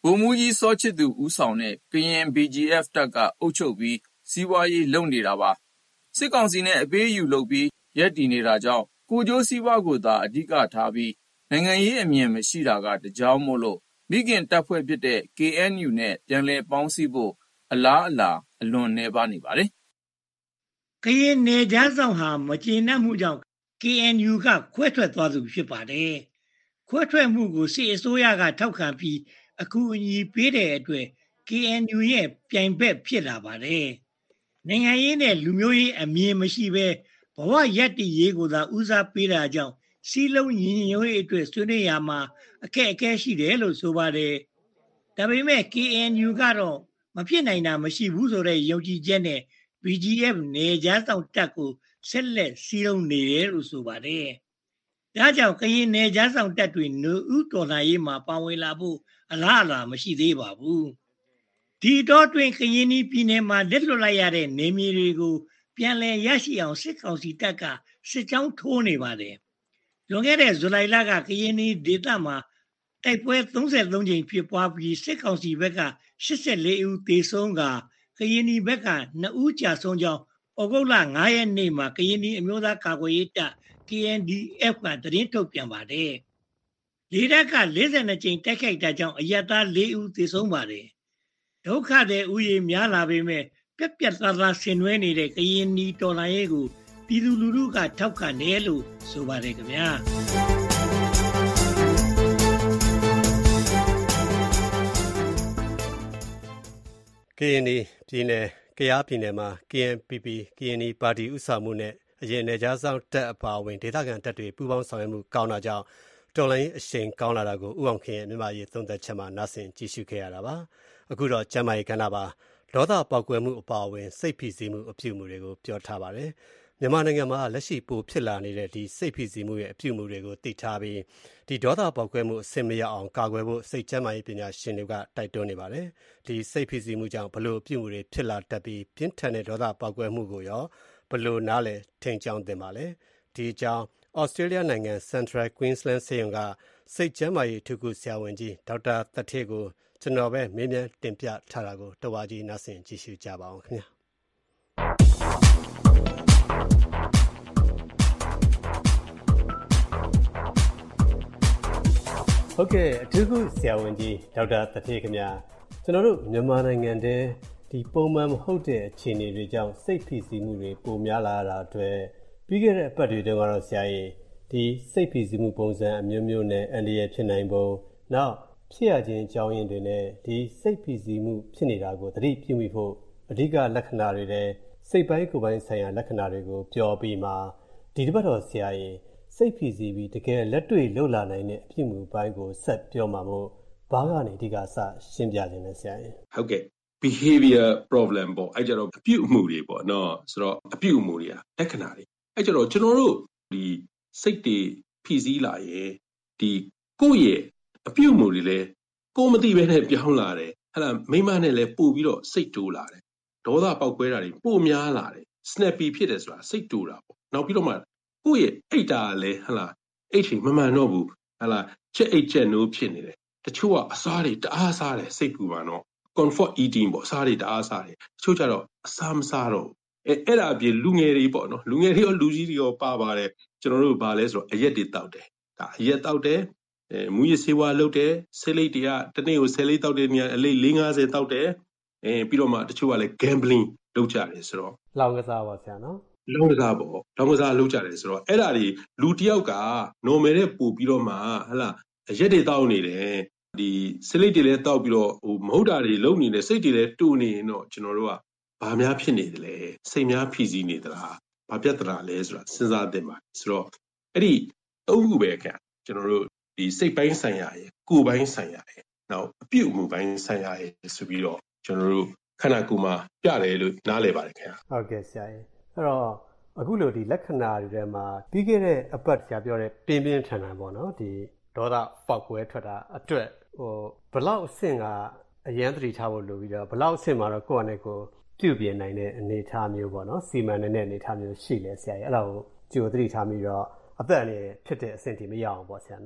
ဗိုလ်မှူးကြီးစောချစ်သူဦးဆောင်တဲ့ကရင် BGF တပ်ကအုပ်ချုပ်ပြီးစီးပွားရေးလုပ်နေတာပါ။စစ်ကောင်စီနဲ့အပေးအယူလုပ်ပြီးရပ်တည်နေတာကြောင့်ကိုယ်ကျိုးစီးပွားကိုသာအဓိကထားပြီးနိုင်ငံရေးအမြင်မရှိတာကတကြောင်မို့လို့မိခင်တပ်ဖွဲ့ဖြစ်တဲ့ KNU နဲ့ပြန်လည်ပေါင်းစည်းဖို့အလားအလာအလွန်နည်းပါးနေပါတယ်။ကရင်နယ်ခြားဆောင်ဟာမကျေနပ်မှုကြောင့် KNU ကခွဲထွက်သွားသူဖြစ်ပါတယ်။ခွဲထွက်မှုကိုစစ်အစိုးရကထောက်ခံပြီးအကူအညီပေးတဲ့အတွက် KNU ရဲ့ပြိုင်ဘက်ဖြစ်လာပါတယ်။နိုင်ငံရေးနဲ့လူမျိုးရေးအမြင်မရှိဘဲဘဝရပ်တည်ရေးကိုသာဦးစားပေးတာကြောင့်စီးလုံးညီညွတ်ရေးအတွက်ဆွေးနွေးရမှာအခက်အခဲရှိတယ်လို့ဆိုပါတယ်။ဒါပေမဲ့ KNU ကတော့မဖြစ်နိုင်တာမရှိဘူးဆိုတဲ့ယုံကြည်ချက်နဲ့ BGF နယ်ခြားဆောင်တပ်ကိုဆက်လက်စည်းလုံးနေတယ်လို့ဆိုပါတယ်။ဒါကြောင့်ကရင်နယ်ခြားဆောင်တပ်တွေနှုတ်ဦးတော်လှန်ရေးမှာပါဝင်လာဖို့အလားအလာမရှိသေးပါဘူး။ဒီတော့တွင်ကရင်ပြည်နယ်မှာလက်လွတ်လိုက်ရတဲ့နေမြေတွေကိုပြန်လည်ရရှိအောင်စစ်ကောင်စီတပ်ကစစ်ကြောင်းထိုးနေပါတယ်။လွန်ခဲ့တဲ့ဇူလိုင်လကကရင်ဒေသမှာတိုက်ပွဲ33ကြိမ်ဖြစ်ပွားပြီးစစ်ကောင်စီဘက်က84ဦးသေဆုံးကကရင်ဘက်က2ဦးကြာဆုံးကြောင်းဩဂုတ်လ9ရက်နေ့မှာကရင်အမျိုးသားကာကွယ်ရေးတပ် KNDF ကသတင်းထုတ်ပြန်ပါတယ်။လေတပ်က42ကြိမ်တိုက်ခိုက်တာကြောင့်အရပ်သား4ဦးသေဆုံးပါတယ်။ဒုက္ခသည်ဥယျာဉ်များလာပေမဲ့ပြက်ပြက်သားသားဆင်နွှဲနေတဲ့ကရင်တော်လှန်ရေးကိုပြည်သူလူထုကထောက်ခံတယ်လို့ဆိုပါတယ်ခင်ဗျာကရင်ပြည်နယ်ကယားပြည်နယ်မှာ KNPP ကရင်ပါတီဥဆောင်မှုနဲ့အရင်နယ်ခြားဆောင်တပ်အပါအဝင်ဒေသခံတပ်တွေပူးပေါင်းဆောင်ရွက်မှုကောင်းတာကြောင့်တော်လှန်ရေးအရှိန်ကောင်းလာတာကိုဥအောင်ခင်ရဲ့မြန်မာရေးသုံးသက်ချက်မှာနားဆင်ကြည့်ရှုခဲ့ရတာပါအခုတော့ကျမ်းမာရေးကဏ္ဍပါဒေါသပေါက်ကွဲမှုအပါအဝင်စိတ်ဖိစီးမှုအပြုအမူတွေကိုပြောထားပါတယ်မြန်မာနိုင်ငံမှာလက်ရှိပိုဖြစ်လာနေတဲ့ဒီစိတ်ဖိစီးမှုရဲ့အပြုအမူတွေကိုသိထားပြီးဒီဒေါသပေါက်ကွဲမှုအဆင့်မရအောင်ကာကွယ်ဖို့စိတ်ကျန်းမာရေးပညာရှင်တွေကတိုက်တွန်းနေပါတယ်ဒီစိတ်ဖိစီးမှုကြောင့်ဘလို့အပြုအမူတွေဖြစ်လာတတ်ပြီးပြင်းထန်တဲ့ဒေါသပေါက်ကွဲမှုကိုရောဘလို့နားလည်ထိန်ချောင်းတင်ပါလဲဒီအကြောင်းAustralia နိုင်ငံ Central Queensland ဆေးရုံကစိတ်ကျန်းမာရေးထုခုဆရာဝန်ကြီးဒေါက်တာသက်ထေးကိုကျွန်တော်ပဲမေးမြန်းတင်ပြထားတာကိုတဝါကြီးနားဆင်ကြည့်ရှုကြပါအောင်ခင်ဗျာဟုတ်ကဲ့အထူးခုဆရာဝန်ကြီးဒေါက်တာသက်ထေးခင်ဗျာကျွန်တော်တို့မြန်မာနိုင်ငံထဲဒီပုံမှန်မဟုတ်တဲ့အခြေအနေတွေကြောင့်စိတ်ဖိစီးမှုတွေပိုများလာတာအတွက်ပြီးခဲ့တဲ့အပတ်တွေတုန်းကတော့ဆရာကြီးဒီစိတ်ဖိစီးမှုပုံစံအမျိုးမျိုးနဲ့အန္တရာယ်ဖြစ်နိုင်ပုံနောက်ဖြစ်ရခြင်းအကြောင်းရင်းတွေနဲ့ဒီစိတ်ဖိစီးမှုဖြစ်နေတာကိုသတိပြုမိဖို့အဓိကလက္ခဏာတွေနဲ့စိတ်ပိုင်းကိုယ်ပိုင်းဆိုင်ရာလက္ခဏာတွေကိုပြောပြီးမှဒီတစ်ပတ်တော့ဆရာကြီးစိတ်ဖိစီးပြီးတကယ်လက်တွေ့လှုပ်လာနိုင်တဲ့အဖြစ်မှုပိုင်းကိုဆက်ပြောမှာမို့ဘာကနေအဓိကစရှင်းပြခြင်းလဲဆရာကြီးဟုတ်ကဲ့ behavior problem ပေါ့အဲ့ကြတော့အပြုအမူတွေပေါ့နော်ဆိုတော့အပြုအမူတွေကလက္ခဏာတွေအဲ့ကြတော့ကျွန်တော်တို့ဒီစိတ်တွေဖိစီးလာရင်ဒီကိုယ့်ရဲ့အပြုအမူတွေလည်းကိုယ်မသိဘဲနဲ့ပြောင်းလာတယ်ဟဲ့လားမိမနဲ့လည်းပို့ပြီးတော့စိတ်တိုးလာတယ်ဒေါသပေါက်ကွဲတာတွေပို့များလာတယ် snappy ဖြစ်တယ်ဆိုတာစိတ်တိုးတာပေါ့နောက်ပြီးတော့မှကိုယ့်ရဲ့အိတ်တာလည်းဟဲ့လားအိတ်ချိန်မမှန်တော့ဘူးဟဲ့လားချက်အိတ်ချက်နိုးဖြစ်နေတယ်တချို့ကအစားတွေတအားစားတယ်စိတ်ပူပါတော့ comfort eating ပေါ့အစားတွေတအားစားတယ်တချို့ကျတော့အစားမစားတော့အဲ့ဒါအပြင်လူငယ်တွေပေါ့နော်လူငယ်တွေရောလူကြီးတွေရောပါပါတယ်ကျွန်တော်တို့ဗာလဲဆိုတော့အရက်တွေတောက်တယ်ဒါအရက်တောက်တယ်မူရစေဝါလုပ်တယ်ဆေးလိပ်တွေကတနေ့ကို10လိပ်တောက်တဲ့နေရာအလိပ်450တောက်တယ်ပြီးတော့မှတချို့ကလည်း gambling လုပ်ကြတယ်ဆိုတော့လောင်ကစားပါဆရာနော်လောင်ကစားပေါ့လောင်ကစားလုပ်ကြတယ်ဆိုတော့အဲ့ဒါတွေလူတယောက်က normal နဲ့ပို့ပြီးတော့မှဟလာအရက်တွေတောက်နေတယ်ဒီဆေးလိပ်တွေလည်းတောက်ပြီးတော့ဟိုမဟုတ်တာတွေလုပ်နေတယ်စိတ်တွေလည်းတူနေရင်တော့ကျွန်တော်တို့ကဘာများဖြစ်နေတယ်လဲစိတ်များဖိစီးနေသလားဘာပြဿနာလဲဆိုတာစဉ်းစားသင့်ပါတယ်ဆိုတော့အဲ့ဒီအုပ်ခုပဲခင်ကျွန်တော်တို့ဒီစိတ်ပိုင်းဆိုင်ရာရယ်ကိုယ်ပိုင်းဆိုင်ရာရယ်နောက်အပြုအမူပိုင်းဆိုင်ရာရယ်ဆိုပြီးတော့ကျွန်တော်တို့ခန္ဓာကိုယ်မှာပြတယ်လို့နားလည်ပါတယ်ခင်ဟုတ်ကဲ့ဆရာကြီးအဲ့တော့အခုလိုဒီလက္ခဏာတွေထဲမှာပြီးခဲ့တဲ့အပတ်ဆရာပြောတဲ့ပြင်းပြင်းထန်ထန်ပေါ့နော်ဒီဒေါသပေါက်ကွဲထွက်တာအတွက်ဟိုဘလောက်အဆင့်ကအရန်သတိထားဖို့လိုပြီးတော့ဘလောက်အဆင့်မှာတော့ကိုယ့်အနေကိုပြုပြင်နိုင်တဲ့အနေအထားမျိုးပေါ့နော်စီမံနေတဲ့အနေအထားမျိုးရှိလဲဆရာကြီးအဲ့ဒါကိုကြိုသတိထားပြီးတော့အသက်အနေဖြစ်တဲ့အဆင့်ထိမရအောင်ပေါ့ဆရာနော်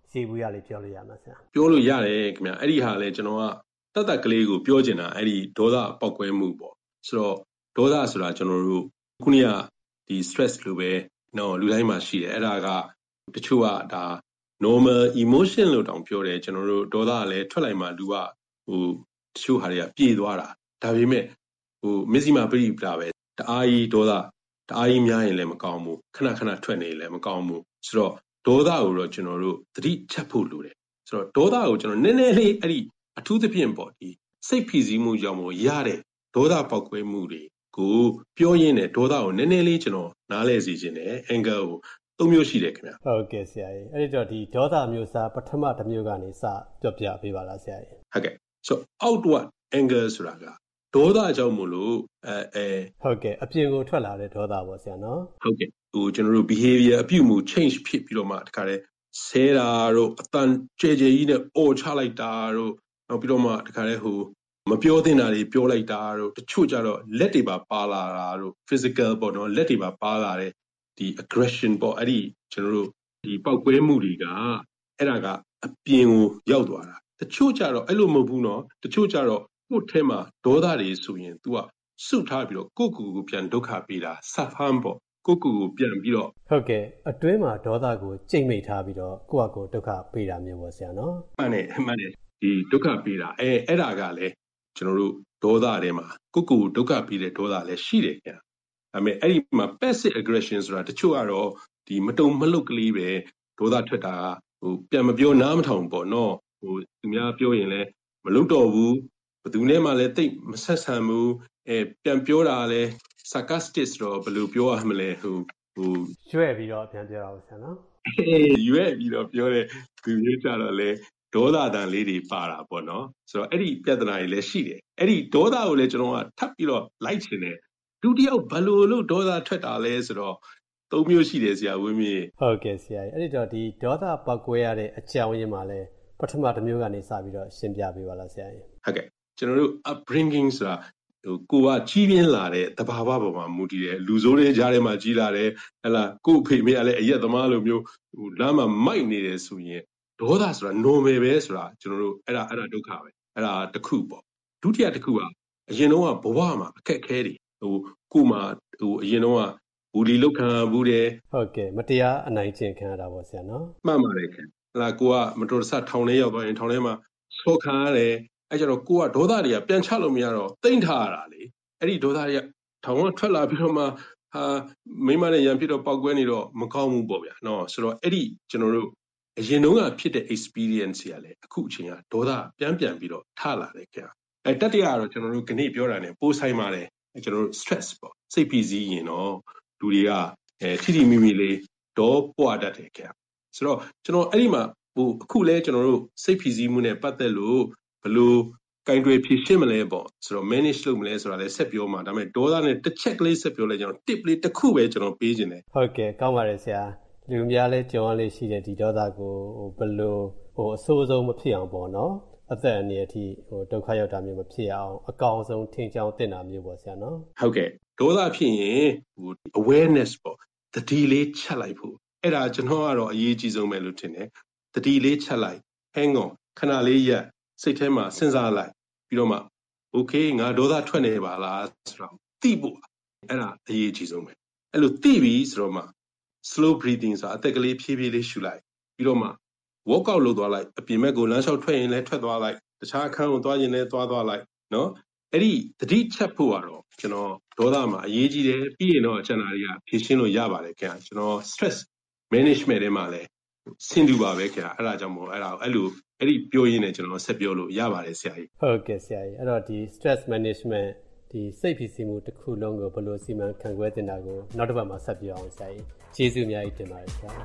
စီဘူးရလေးပြောလို့ရမှာဆရာပြောလို့ရတယ်ခင်ဗျအဲ့ဒီဟာလဲကျွန်တော်ကတတ်ကလေးကိုပြောချင်တာအဲ့ဒီဒေါသပောက်ကွဲမှုပေါ့ဆိုတော့ဒေါသဆိုတာကျွန်တော်တို့ခုနကဒီ stress လို့ပဲနော်လူတိုင်းမှာရှိတယ်အဲ့ဒါကတချို့ကဒါ normal emotion လို့တောင်ပြောတယ်ကျွန်တော်တို့ဒေါသကလည်းထွက်လိုက်မှလူကတချို့ဟာတွေကပြေသွားတာဒါပေမဲ့မစ္စည်းမပရိပလာပဲတအားကြီးဒေါသတအားကြီးများရင်လည်းမကောင်းဘူးခဏခဏထွက်နေလည်းမကောင်းဘူးဆိုတော့ဒေါသကိုတော့ကျွန်တော်တို့သတိချက်ဖို့လိုတယ်ဆိုတော့ဒေါသကိုကျွန်တော်နည်းနည်းလေးအဲ့ဒီအထူးသဖြင့်ပေါ့ဒီစိတ်ဖိစီးမှုကြောင့်မို့ရတဲ့ဒေါသပောက်ကွဲမှုတွေကိုပြောရင်းနဲ့ဒေါသကိုနည်းနည်းလေးကျွန်တော်နားလဲစီခြင်းနဲ့ anger ကို3မျိုးရှိတယ်ခင်ဗျဟုတ်ကဲ့ဆရာကြီးအဲ့ဒီတော့ဒီဒေါသမျိုးစားပထမတစ်မျိုးကနေစပြောပြပေးပါလားဆရာကြီးဟုတ်ကဲ့ so outward anger ဆိုတာကဒေါသကြောင့်မို့လို့ဟုတ်ကဲ့အပြင်ကိုထွက်လာတဲ့ဒေါသပေါ့ဆရာနော်ဟုတ်ကဲ့ကျွန်တော်တို့ behavior အပြုအမူ change ဖြစ်ပြီးတော့မှတခါတည်းဆဲတာတို့အတန်ကြဲကြဲကြီးနဲ့အော်ချလိုက်တာတို့နောက်ပြီးတော့မှတခါတည်းမပြောသင့်တာတွေပြောလိုက်တာတို့တချို့ကြတော့လက်တွေပါလာတာတို့ physical ပေါ့နော်လက်တွေပါလာတဲ့ဒီ aggression ပေါ့အဲ့ဒီကျွန်တော်တို့ဒီပောက်ကွဲမှုတွေကအဲ့ဒါကအပြင်ကိုရောက်သွားတာတချို့ကြတော့အဲ့လိုမဟုတ်ဘူးနော်တချို့ကြတော့ကိုယ်ထဲမှာဒေါသတွေဆိုရင် तू ကစုထားပြီးတော့ကိုယ့်ကိုယ်ကိုပြန်ဒုက္ခပေးတာ suffer ပေါ့ကိုယ့်ကိုယ်ကိုပြန်ပြီးတော့ဟုတ်ကဲ့အတွင်းမှာဒေါသကိုကြိတ်မိတ်ထားပြီးတော့ကိုယ့်အကိုဒုက္ခပေးတာမျိုးပေါ့ဆရာနော်မှန်တယ်ဒီဒုက္ခပေးတာအဲ့ဒါကလည်းကျွန်တော်တို့ဒေါသထဲမှာကိုယ့်ကိုယ်ဒုက္ခပေးတဲ့ဒေါသလည်းရှိတယ်ခင်ဗျာဒါပေမဲ့အဲ့ဒီမှာ passive aggression ဆိုတာတချို့ကတော့ဒီမတုံမလှုပ်ကလေးပဲဒေါသထွက်တာပြန်မပြောနားမထောင်ပေါ့နော်သူများပြောရင်လည်းမလုပ်တော့ဘူးဘယ်သူနဲ့မှလည်းတိတ်မဆက်ဆံဘူးပြန်ပြောတာလည်း sarcastic ဆိုတော့ဘယ်လိုပြောရမလဲရွဲ့ပြီးတော့ပြန်ပြောတာဆရာနော်ရွဲ့ပြီးတော့ပြောတဲ့သူမျိုးကြတော့လေဒေါသတန်လေးတွေပါတာပေါ့နော်ဆိုတော့အဲ့ဒီပြဿနာတွေလည်းရှိတယ်အဲ့ဒီဒေါသကိုလည်းကျွန်တော်ကထပ်ပြီးတော့လိုက်ချင်တယ်လူတယောက်ဘယ်လိုလို့ဒေါသထွက်တာလဲဆိုတော့၃မျိုးရှိတယ်ဆရာဝင်းမြင့်ဟုတ်ကဲ့ဆရာကြီးအဲ့ဒီတော့ဒီဒေါသပောက်ကွဲရတဲ့အကြောင်းရင်းမှာလဲပထမတစ်မျိုးကနေစပြီးတော့ရှင်းပြပေးပါလားဆရာကြီးဟုတ်ကဲ့ကျွန်တော်တို့ upbringing ဆိုတာကိုကကြီးပြင်းလာတဲ့သဘာဝပေါ်မှာမူတည်တယ်လူဆိုးတွေကြားထဲမှာကြီးလာတယ်ဟလာကို့အဖေမေကလည်းအရက်သမားလိုမျိုးလမ်းမှာမိုက်နေတယ်ဆိုရင်ဒေါသဆိုတာ normal ပဲဆိုတာကျွန်တော်တို့အဲ့ဒါဒုက္ခပဲအဲ့ဒါတစ်ခုပေါ့ဒုတိယတစ်ခုကအရင်တော့ဘဝမှာအခက်ခဲတွေကို့မှာအရင်တော့ဘူလီလောက်ခံဘူးတယ်ဟုတ်ကဲ့မတရားအနိုင်ကျင့်ခံရတာပေါ့ဆရာနော်မှန်ပါတယ်ခင်ဟလာကိုကမတော်တဆထောင်ထဲရောက်သွားရင်ထောင်ထဲမှာဆော့ခံရတယ်အဲ့ကြတော့ကိုကဒေါသတွေကပြန်ချလို့မရတော့တိမ့်ထားရတာလေအဲ့ဒီဒေါသတွေကထောင်ကထွက်လာပြီးတော့မှမိမနဲ့ရံဖြစ်တော့ပောက်ကွဲနေတော့မကောင်းဘူးပေါ့ဗျာနော်ဆိုတော့အဲ့ဒီကျွန်တော်တို့အရင်တုန်းကဖြစ်တဲ့ experience တွေကလည်းအခုအချိန်ကဒေါသပြန်ပြီးတော့ထလာတယ်ခင်တတိယကတော့ကျွန်တော်တို့ခဏပြောတာ ਨੇ ပိုးဆိုင်ပါတယ်ကျွန်တော်တို့ stress ပေါ့စိတ်ဖိစီးရင်တော့လူတွေကထိထိမိမိလေးဒေါပွားတတ်တယ်ခင်ဆိုတော့ကျွန်တော်အဲ့ဒီမှာအခုလဲကျွန်တော်တို့စိတ်ဖိစီးမှုနဲ့ပတ်သက်လို့ဘယ်လိုကင်တွယ်ဖြည့်ရှင်းမလဲပေါ့ဆိုတော့ manage လုပ်မလဲဆိုတာလည်းဆက်ပြောမှာဒါပေမဲ့ဒေါသနဲ့တစ်ချက်ကလေးဆက်ပြောလဲကျွန်တော် tip လေးတစ်ခုပဲကျွန်တော်ပေးခြင်းတယ်ဟုတ်ကဲ့ကောင်းပါတယ်ဆရာလူများလဲကြုံရလေးရှိတဲ့ဒီဒေါသကိုဘယ်လိုအဆိုးဆုံးမဖြစ်အောင်ပေါ့နော်အသက်အန္တရာယ်အထိဒုက္ခရောက်တာမျိုးမဖြစ်အောင်အကောင်းဆုံးထင်ကြောင်းတင်တာမျိုးပေါ့ဆရာနော်ဟုတ်ကဲ့ဒေါသဖြစ်ရင် awareness ပေါ့သတိလေးချက်လိုက်ဖို့အဲ့ဒါကျွန်တော်ကတော့အရေးကြီးဆုံးပဲလို့ထင်တယ်သတိလေးချက်လိုက် hang on ခဏလေးရက်စိတ်ထဲမှာစဉ်းစားလိုက်ပြီးတော့မှ okay ငါဒေါသထွက်နေပါလားဆိုတော့သိဖို့အဲ့ဒါအရေးကြီးဆုံးပဲအဲ့လိုသိပြီဆိုတော့မှ slow breathing ဆိုတာအသက်ကလေးဖြည်းဖြည်းလေးရှူလိုက်ပြီးတော့မှ walk out လုပ်သွားလိုက်အပြင်ဘက်ကိုလမ်းလျှောက်ထွက်ရင်လည်းထွက်သွားလိုက်တခြားအခန်းကိုသွားရင်လည်းသွားလိုက်နော်အဲ့ဒီသတိချက်ဖို့ကတော့ကျွန်တော်ဒေါသမှာအရေးကြီးတယ်ပြီးရင်တော့အကျဉ်းသားတွေကဖြည့်ရှင်းလို့ရပါတယ်ခင်ဗျာကျွန်တော် stress management ထဲမှာလည်းဆင်တူပါပဲခင်ဗျာအဲ့ဒါကြောင့်မို့အဲ့ဒါကိုအဲ့ဒီပြောရင်းနဲ့ကျွန်တော်ဆက်ပြောလို့ရပါတယ်ဆရာကြီးဟုတ်ကဲ့ဆရာကြီးအဲ့တော့ဒီ stress management ဒီစိတ်ဖိစီးမှုတစ်ခုလုံးကိုဘယ်လိုစီမံခန့်ခွဲတင်တာကိုနောက်တစ်ပတ်မှာဆက်ပြောအောင်ဆရာကြီးကျေးဇူးအများကြီးတင်ပါတယ်ဆရာ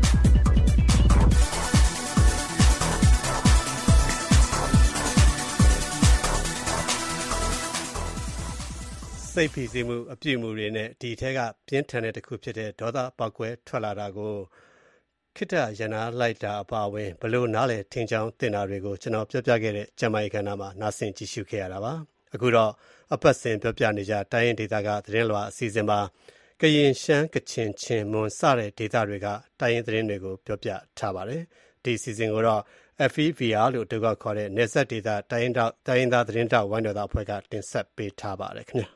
စိတ်ဖိစီးမှုအပြုအမူတွေနဲ့ဒီထဲကပြင်းထန်တဲ့တစ်ခုဖြစ်တဲ့ဒေါသပောက်ကွဲထွက်လာတာကိုခိတ္တရနာလိုက်တာအပါအဝင်ဘလို့နားလေထင်ကြောင်းတင်တာတွေကိုကျွန်တော်ပြောပြခဲ့တဲ့ကျမ်းမာရေးခန္ဓာမှာနားဆင်ကြည့်ရှုခဲ့ရတာပါအခုတော့အပတ်စဉ်ပြောပြနေကြတိုင်းရင်းဒေသကသတင်းလွှာအစီအစဉ်မှာကရင်ရှမ်းကချင်ချင်းမွန်စတဲ့ဒေသတွေကတိုင်းရင်းသတင်းတွေကိုပြောပြထားပါတယ်ဒီဒီစီစဉ်ကိုတော့ FEVR လို့တူကခေါ်တဲ့နယ်စပ်ဒေသတိုင်းရင်းသားသတင်းတောက်ဝိုင်းတော်သားအဖွဲ့ကတင်ဆက်ပေးထားပါတယ်ခင်ဗျာ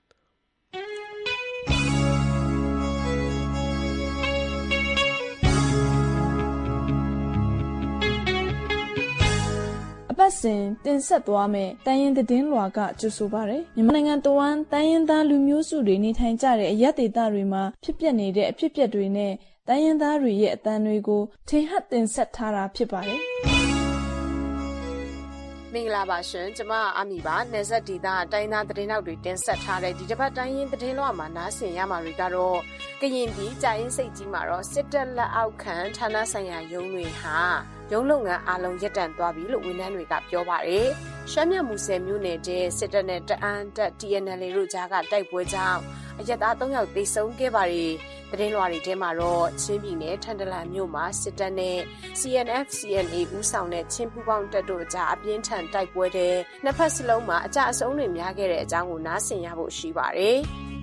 ပတ်စဉ်တင်ဆက်သွားမယ်တိုင်းရင်းသတင်းလွှာကကြိုဆိုပါရယ်မြန်မာနိုင်ငံတဝန်းတိုင်းရင်းသားလူမျိုးစုတွေနေထိုင်ကြတဲ့အရပ်ဒေသတွေမှာဖြစ်ပျက်နေတဲ့အဖြစ်အပျက်တွေနဲ့တိုင်းရင်းသားတွေရဲ့အသံတွေကိုထင်ဟပ်တင်ဆက်ထားတာဖြစ်ပါတယ်မင်္ဂလာပါရှင်ကျမအမီပါနယ်စပ်ဒေသတိုင်းသားသတင်းနောက်တွေတင်ဆက်ထားတဲ့ဒီတစ်ပတ်တိုင်းရင်းသတင်းလွှာမှာနားဆင်ရမှာတွေကတော့ကရင်ပြည်ကြာရင်စိတ်ကြီးမှာတော့စစ်တပ်လက်အောက်ခံဌာနဆိုင်ရာရုံးတွေဟာရုံးလုပ်ငန်းအားလုံးရပ်တန့်သွားပြီလို့ဝန်ထမ်းတွေကပြောပါတယ်ရှမ်းမြောက်မူဆယ်မြို့နယ်တဲစစ်တပ်နဲ့တအန်းတပ် TNL တို့ကြားကတိုက်ပွဲကြောင့်အရက်သား3ယောက်သေဆုံးခဲ့ပါတယ်သတင်းလွှာတွေထဲမှာတော့ချင်းပြည်နယ်ထန်တလန်မြို့မှာစစ်တပ်နဲ့ CNF-CNA ဦးဆောင်တဲ့ချင်းပူးပေါင်းတပ်တို့ကြားအပြင်းထန်တိုက်ပွဲတဲ့နှစ်ဖက်စလုံးမှာအကြအဆုံးတွေများခဲ့တဲ့အကြောင်းကိုနားဆင်ရဖို့ရှိပါတယ်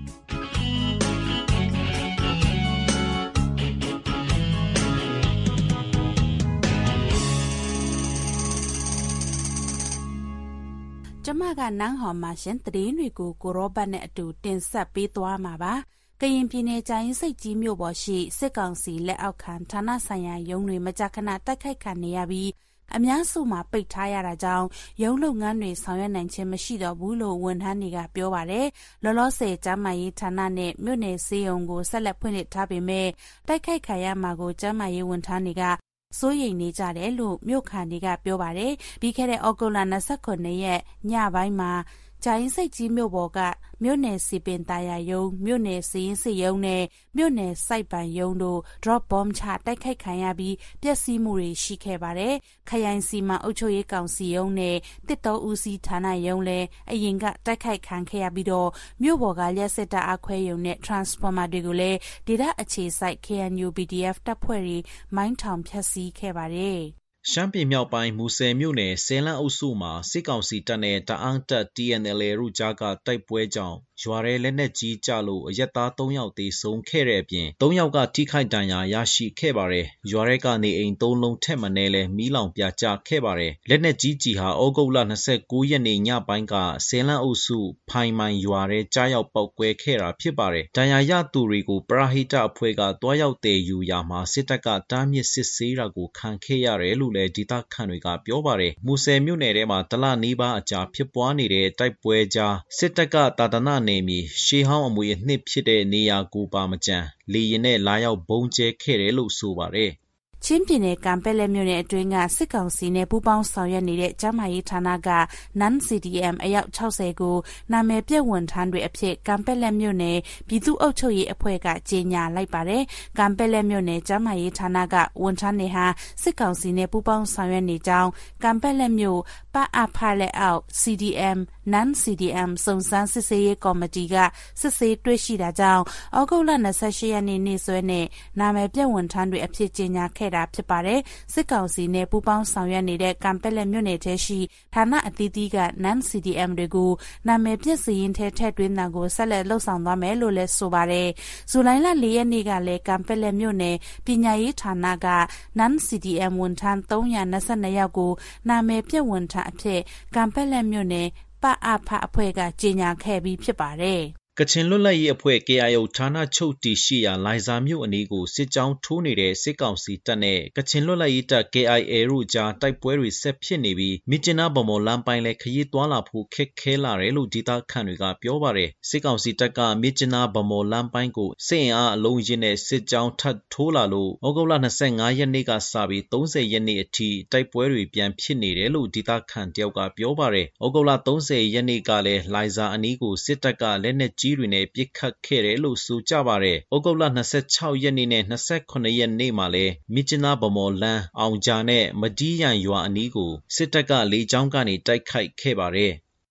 ကျမကနန်းဟော်မှာရှင်သတင်းတွေကိုကိုရောဘတ်နဲ့အတူတင်ဆက်ပေးသွားမှာပါကရင်ပြည်နယ်ကြာရင်စိတ်ကြီးမြို့ပေါ်ရှိစစ်ကောင်စီလက်အောက်ခံဌာနဆိုင်ရာရုံးတွေမကြာခဏတိုက်ခိုက်ခံနေရပြီးအများစုမှာပိတ်ထားရတာကြောင့်ရုံးလုပ်ငန်းတွေဆောင်ရွက်နိုင်ခြင်းမရှိတော့ဘူးလို့ဝန်ထမ်းတွေကပြောပါတယ်လောလောဆယ်ကျန်းမာရေးဌာနနဲ့မြို့နယ်စေယုံကိုဆက်လက်ဖွင့်လှစ်ထားပေမဲ့တိုက်ခိုက်ခံရမှာကိုကျန်းမာရေးဝန်ထမ်းတွေကစိုးရိမ်နေကြတယ်လို့မြို့ခံတွေကပြောပါတယ်ပြီးခဲ့တဲ့ဩဂုတ်လ29ရက်ညပိုင်းမှာကြာရင်စိတ်ကြီးမြို့ပေါ်ကမြို့နယ်စီပင်တာယာယုံမြို့နယ်စီရင်စစ်ယုံနဲ့မြို့နယ်စိုက်ပန်ယုံတို့ drop bomb ချတိုက်ခိုက်ခံရပြီးပျက်စီးမှုတွေရှိခဲ့ပါတယ်ခရိုင်စီမံအုပ်ချုပ်ရေးကောင်စီယုံနဲ့တစ်တော်ဦးစီးဌာနယုံလည်းအရင်ကတိုက်ခိုက်ခံခဲ့ရပြီးတော့မြို့ပေါ်ကလျှက်စစ်တပ်အခွဲယုံနဲ့ transformer တွေကိုလည်းဒေသအခြေစိုက် KNU BDF တပ်ဖွဲ့တွေမိုင်းထောင်ဖျက်ဆီးခဲ့ပါတယ်ရှမ်းပြည်မြောက်ပိုင်းမူဆယ်မြို့နယ်ဆဲလန်းအုပ်စုမှာစစ်ကောင်စီတပ်နဲ့တအန်းတပ် TNL တို့ကြားကတိုက်ပွဲကြောင့်ရွာရဲလက်နက်ကြီးကျလို့အရက်သား3ယောက်သေဆုံးခဲ့တဲ့အပြင်3ယောက်ကထိခိုက်ဒဏ်ရာရရှိခဲ့ပါတယ်။ရွာရဲကနေအိမ်3လုံးထက်မနည်းလဲမီးလောင်ပြာကျခဲ့ပါတယ်။လက်နက်ကြီးကြီးဟာဩဂုတ်လ29ရက်နေ့ညပိုင်းကဆဲလန်းအုပ်စုဖိုင်မိုင်ရွာရဲကြားရောက်ပောက်ကွဲခဲ့တာဖြစ်ပါတယ်။ဒဏ်ရာရသူတွေကိုပရဟိတအဖွဲ့ကတွားရောက်တဲ့ယူရာမှာစစ်တပ်ကတားမြစ်စစ်ဆေးတာကိုခံခဲ့ရတယ်လို့လည်းဒေသခံတွေကပြောပါတယ်။မူဆယ်မြို့နယ်ထဲမှာတလနီးပါးအကြာဖြစ်ပွားနေတဲ့တိုက်ပွဲကြားစစ်တပ်ကတာတနာနေမီရှေးဟောင်းအမွေအနှစ်ဖြစ်တဲ့နေရာကိုပါမကြံလေရင်နဲ့လာရောက်ဘုံကျဲခဲ့တယ်လို့ဆိုပါတယ်ချင်းပြည်နယ်ကံပက်လက်မြို့နယ်အတွင်းကစစ်ကောင်စီနဲ့ပူးပေါင်းဆောင်ရွက်နေတဲ့ကျန်းမာရေးဌာနက NAN-CDM အယောက်60ကိုနာမည်ပြည့်ဝန်ထမ်းတွေအဖြစ်ကံပက်လက်မြို့နယ်ပြည်သူ့အုပ်ချုပ်ရေးအဖွဲ့ကကြေညာလိုက်ပါတယ်။ကံပက်လက်မြို့နယ်ကျန်းမာရေးဌာနကဝန်ထမ်းတွေဟာစစ်ကောင်စီနဲ့ပူးပေါင်းဆောင်ရွက်နေကြောင်းကံပက်လက်မြို့ပအဖလက်အောက် CDM NAN-CDM စုံစမ်းစစ်ဆေးရေးကော်မတီကစစ်ဆေးတွေ့ရှိတာကြောင့်ဩဂုတ်လ28ရက်နေ့နေ့စွဲနဲ့နာမည်ပြည့်ဝန်ထမ်းတွေအဖြစ်ကြေညာခဲ့တာဖြစ်ပါတယ်စစ်ကောင်စီနဲ့ပူးပေါင်းဆောင်ရွက်နေတဲ့ကံပက်လက်မြို့နယ်ထဲရှိဌာနအသီးသီးက NAN-CDM တွေကိုနာမည်ပြည့်စည်ရင်ထဲထည့်သွင်းတာကိုဆက်လက်လှုပ်ဆောင်သွားမယ်လို့လည်းဆိုပါတယ်ဇူလိုင်လ4ရက်နေ့ကလည်းကံပက်လက်မြို့နယ်ပညာရေးဌာနက NAN-CDM ဝန်ထမ်း322ယောက်ကိုနာမည်ပြည့်ဝန်ထမ်းအဖြစ်ကံပက်လက်မြို့နယ်ပအဖအဖွဲ့ကကြေညာခဲ့ပြီးဖြစ်ပါတယ်ကချင်လွတ်လပ်ရေးအဖွဲ့ KIO ဌာနချုပ်တည်ရှိရာလိုင်ဇာမြို့အနီးကိုစစ်ကြောင်းထိုးနေတဲ့စစ်ကောင်စီတပ်နဲ့ကချင်လွတ်လပ်ရေးတပ် KIA တို့ကြားတိုက်ပွဲတွေဆက်ဖြစ်နေပြီးမြစ်ကျဉ်းဗမော်လမ်းပိုင်းလည်းခရီးသွားလာဖို့ခက်ခဲလာတယ်လို့ဒေသခံတွေကပြောပါတယ်စစ်ကောင်စီတပ်ကမြစ်ကျဉ်းဗမော်လမ်းပိုင်းကိုစစ်အင်အားအလုံးရင်းနဲ့စစ်ကြောင်းထပ်ထိုးလာလို့ဩဂုတ်လ25ရက်နေ့ကစပြီး30ရက်နေ့အထိတိုက်ပွဲတွေပြန်ဖြစ်နေတယ်လို့ဒေသခံတယောက်ကပြောပါတယ်ဩဂုတ်လ30ရက်နေ့ကလည်းလိုင်ဇာအနီးကိုစစ်တပ်ကလက်နက်ကြီးတွေနဲ့ပစ်ခတ်ခဲ့တယ်လို့ဆိုကြပါတယ်။ဩဂုတ်လ26ရက်နေ့နဲ့28ရက်နေ့မှာလည်းမြစ်ကျဉ်းဗမော်လန်းအောင်ဂျာနဲ့မဒီးရန်ရွာအနီးကိုစစ်တပ်ကလေကြောင်းကနေတိုက်ခိုက်ခဲ့ပါတယ်။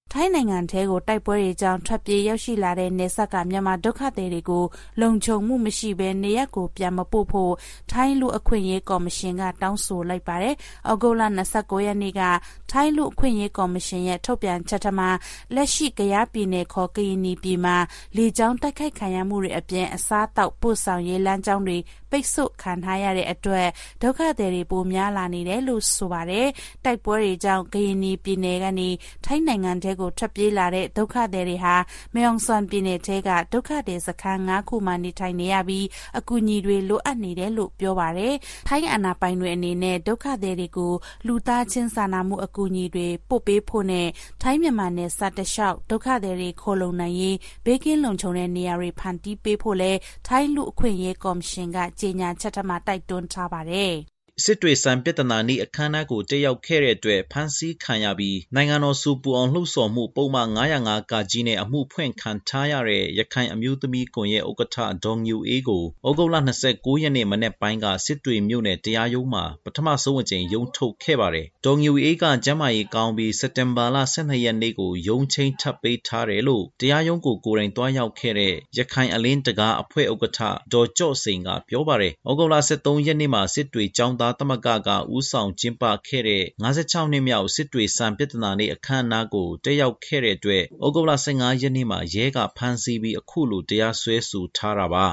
ထိုင်းနိုင်ငံထဲကိုတိုက်ပွဲတွေကြောင့်ထွက်ပြေးရောက်ရှိလာတဲ့နေဆက်ကမြန်မာဒုက္ခသည်တွေကိုလုံခြုံမှုမရှိဘဲနေရက်ကိုပြန်မပို့ဖို့ထိုင်းလူအခွင့်အရေးကော်မရှင်ကတောင်းဆိုလိုက်ပါတယ်။ဩဂုတ်လ29ရက်နေ့ကထိုင်းလူအခွင့်အရေးကော်မရှင်ရဲ့ထုတ်ပြန်ချက်ထမှာလက်ရှိကယားပြည်နယ်ခေါ်ကရင်ပြည်မှာလေကြောင်းတိုက်ခိုက်ခံရမှုတွေအပြင်အစားတောက်ပို့ဆောင်ရေးလမ်းကြောင်းတွေပိတ်ဆို့ခံထားရတဲ့အတွက်ဒုက္ခသည်တွေပိုများလာနေတယ်လို့ဆိုပါတယ်။တိုက်ပွဲတွေကြောင့်ကရင်ပြည်နယ်ကနေထိုင်းနိုင်ငံထဲကိုထွက်ပြေးလာတဲ့ဒုက္ခသည်တွေဟာမေယုံဆွမ်ပြည်နယ်ထဲကဒုက္ခသည်စခန်း9ခုမှနေထိုင်နေရပြီးအကူအညီတွေလိုအပ်နေတယ်လို့ပြောပါတယ်။ထိုင်းအာဏာပိုင်တွေအနေနဲ့ဒုက္ခသည်တွေကိုလူသားချင်းစာနာမှုအကူအညီတွေပို့ပေးဖို့နဲ့ထိုင်းမြန်မာနယ်စပ်တလျှောက်ဒုက္ခသည်တွေခိုလုံနိုင်ရေးဘေးကင်းလုံခြုံတဲ့နေရာတွေဖန်တီးပေးဖို့လဲထိုင်းလူအခွင့်အရေးကော်မရှင်ကကြေညာချက်ထမှာတိုက်တွန်းထားပါတယ်။စစ်တွေစံပြဿနာနေ့အခမ်းအနားကိုတက်ရောက်ခဲ့တဲ့အတွက်ဖမ်းဆီးခံရပြီးနိုင်ငံတော်စူပူအောင်လှုပ်ဆော်မှုပုံမှန်905ကကြီးနဲ့အမှုဖွင့်ခံထားရတဲ့ရခိုင်အမျိုးသမီးကွန်ရဲ့ဥက္ကဋ္ဌဒေါ်ညူအေးကိုဩဂုတ်လ29ရက်နေ့မနေ့ပိုင်းကစစ်တွေမြို့နယ်တရားရုံးမှာပထမဆုံးအကြိမ်ရုံးထုတ်ခဲ့ပါတယ်။ဒေါ်ညူအေးကကျန်းမာရေးကောင်းပြီးစက်တင်ဘာလ12ရက်နေ့ကိုရုံးချိန်ထပ်ပေးထားတယ်လို့တရားရုံးကိုကိုယ်တိုင်တွားရောက်ခဲ့တဲ့ရခိုင်အလင်းတကားအဖွဲ့ဥက္ကဋ္ဌဒေါ်ကျော့စိန်ကပြောပါတယ်။ဩဂုတ်လ23ရက်နေ့မှာစစ်တွေကျောင်းသမဂ္ဂကဦးဆောင်ကျင်းပခဲ့တဲ့56နှစ်မြောက်စစ်တွေစံပြဿနာနေ့အခမ်းအနားကိုတက်ရောက်ခဲ့တဲ့အတွက်ဩဂုတ်လ15ရက်နေ့မှာရဲကဖမ်းဆီးပြီးအခုလိုတရားစွဲဆိုထားတာပါ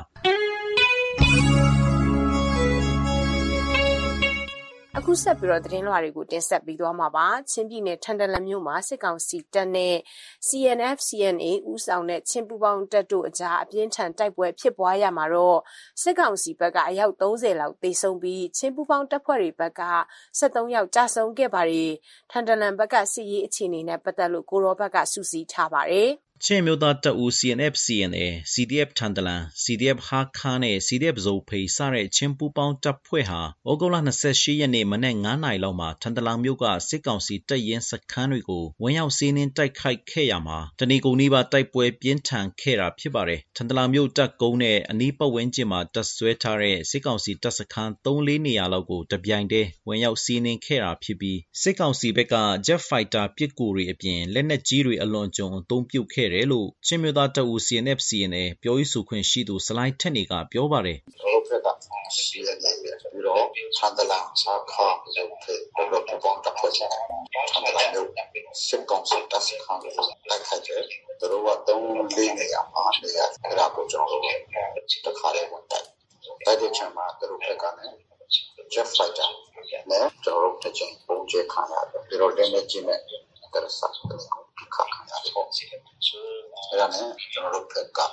အခုဆက်ပြီးတော့သတင်းလွှာတွေကိုတင်ဆက်ပြီးသွားမှာပါချင်းပြည်နယ်ထန်တလန်မြို့မှာစစ်ကောင်စီတပ်နဲ့ CNF CNA ဦးဆောင်တဲ့ချင်းပူပေါင်းတပ်တို့အကြားအပြင်းထန်တိုက်ပွဲဖြစ်ပွားရမှာတော့စစ်ကောင်စီဘက်ကအယောက်30လောက်သေဆုံးပြီးချင်းပူပေါင်းတပ်ဖွဲ့တွေဘက်က73ယောက်ကြာဆုံးခဲ့ပါတယ်ထန်တလန်ဘက်ကစစ်ရေးအခြေအနေနဲ့ပတ်သက်လို့ကိုရောဘက်ကစူးစီးထားပါတယ်ချင်းမျိုးသားတပ်ဦး CNF CNA CDF ထန်တလန် CDF ဟာခါနဲ့ CDF ဇိုဖိစတဲ့ချင်းပူပေါင်းတပ်ဖွဲ့ဟာဩဂုတ်လ28ရက်နေ့မနက်9:00နာရီလောက်မှာထန်တလန်မြို့ကစစ်ကောင်စီတပ်ရင်းစခန်းတွေကိုဝင်ရောက်စီးနင်းတိုက်ခိုက်ခဲ့ရမှာတဏီကုန်းနီးပါတိုက်ပွဲပြင်းထန်ခဲ့တာဖြစ်ပါတယ်ထန်တလန်မြို့တပ်ကုန်းနဲ့အနီးပတ်ဝန်းကျင်မှာတပ်ဆွဲထားတဲ့စစ်ကောင်စီတပ်စခန်း3-4နေရာလောက်ကိုတပြိုင်တည်းဝင်ရောက်စီးနင်းခဲ့တာဖြစ်ပြီးစစ်ကောင်စီဘက်က Jet Fighter ပစ်ကူတွေအပြင်လက်နက်ကြီးတွေအလွန်အကျွံအသုံးပြုခဲ့တယ်လို့ချင်းမျိုးသားတပ်ဦး CNF CNA ပြောရေးဆိုခွင့်ရှိသူစလိုက်ထက်နေကပြောပါတယ်ဟုတ်ကဲ့ပါရှိတယ်ပြီးတော့ထန်တလန်စာခါလို့ပြောတော့ပေါင်းတပ်ဖွဲ့ချင်ထန်တလန်မြို့စစ်ကောင်စီတပ်စခန်းကိုတိုက်ခိုက်တယ်သူတို့က3-4နေရာမှာနေရာအဲ့ဒါကိုကျွန်တော်တို့တခါလေးဝင်တိုက်တဲ့ချိန်မှာသူတို့ဘက်ကလည်း Jet Fighter နဲ့ကျွန်တော်တို့တစ်ချိန်ပုံကျခံရတယ်ပြီးတော့လက်နက်ကြီးနဲ့တက်ဆက်တယ်ခါခံရတယ်ပေါ့အဲ့ဒါနဲ့ကျွန်တော်တို့ဘက်က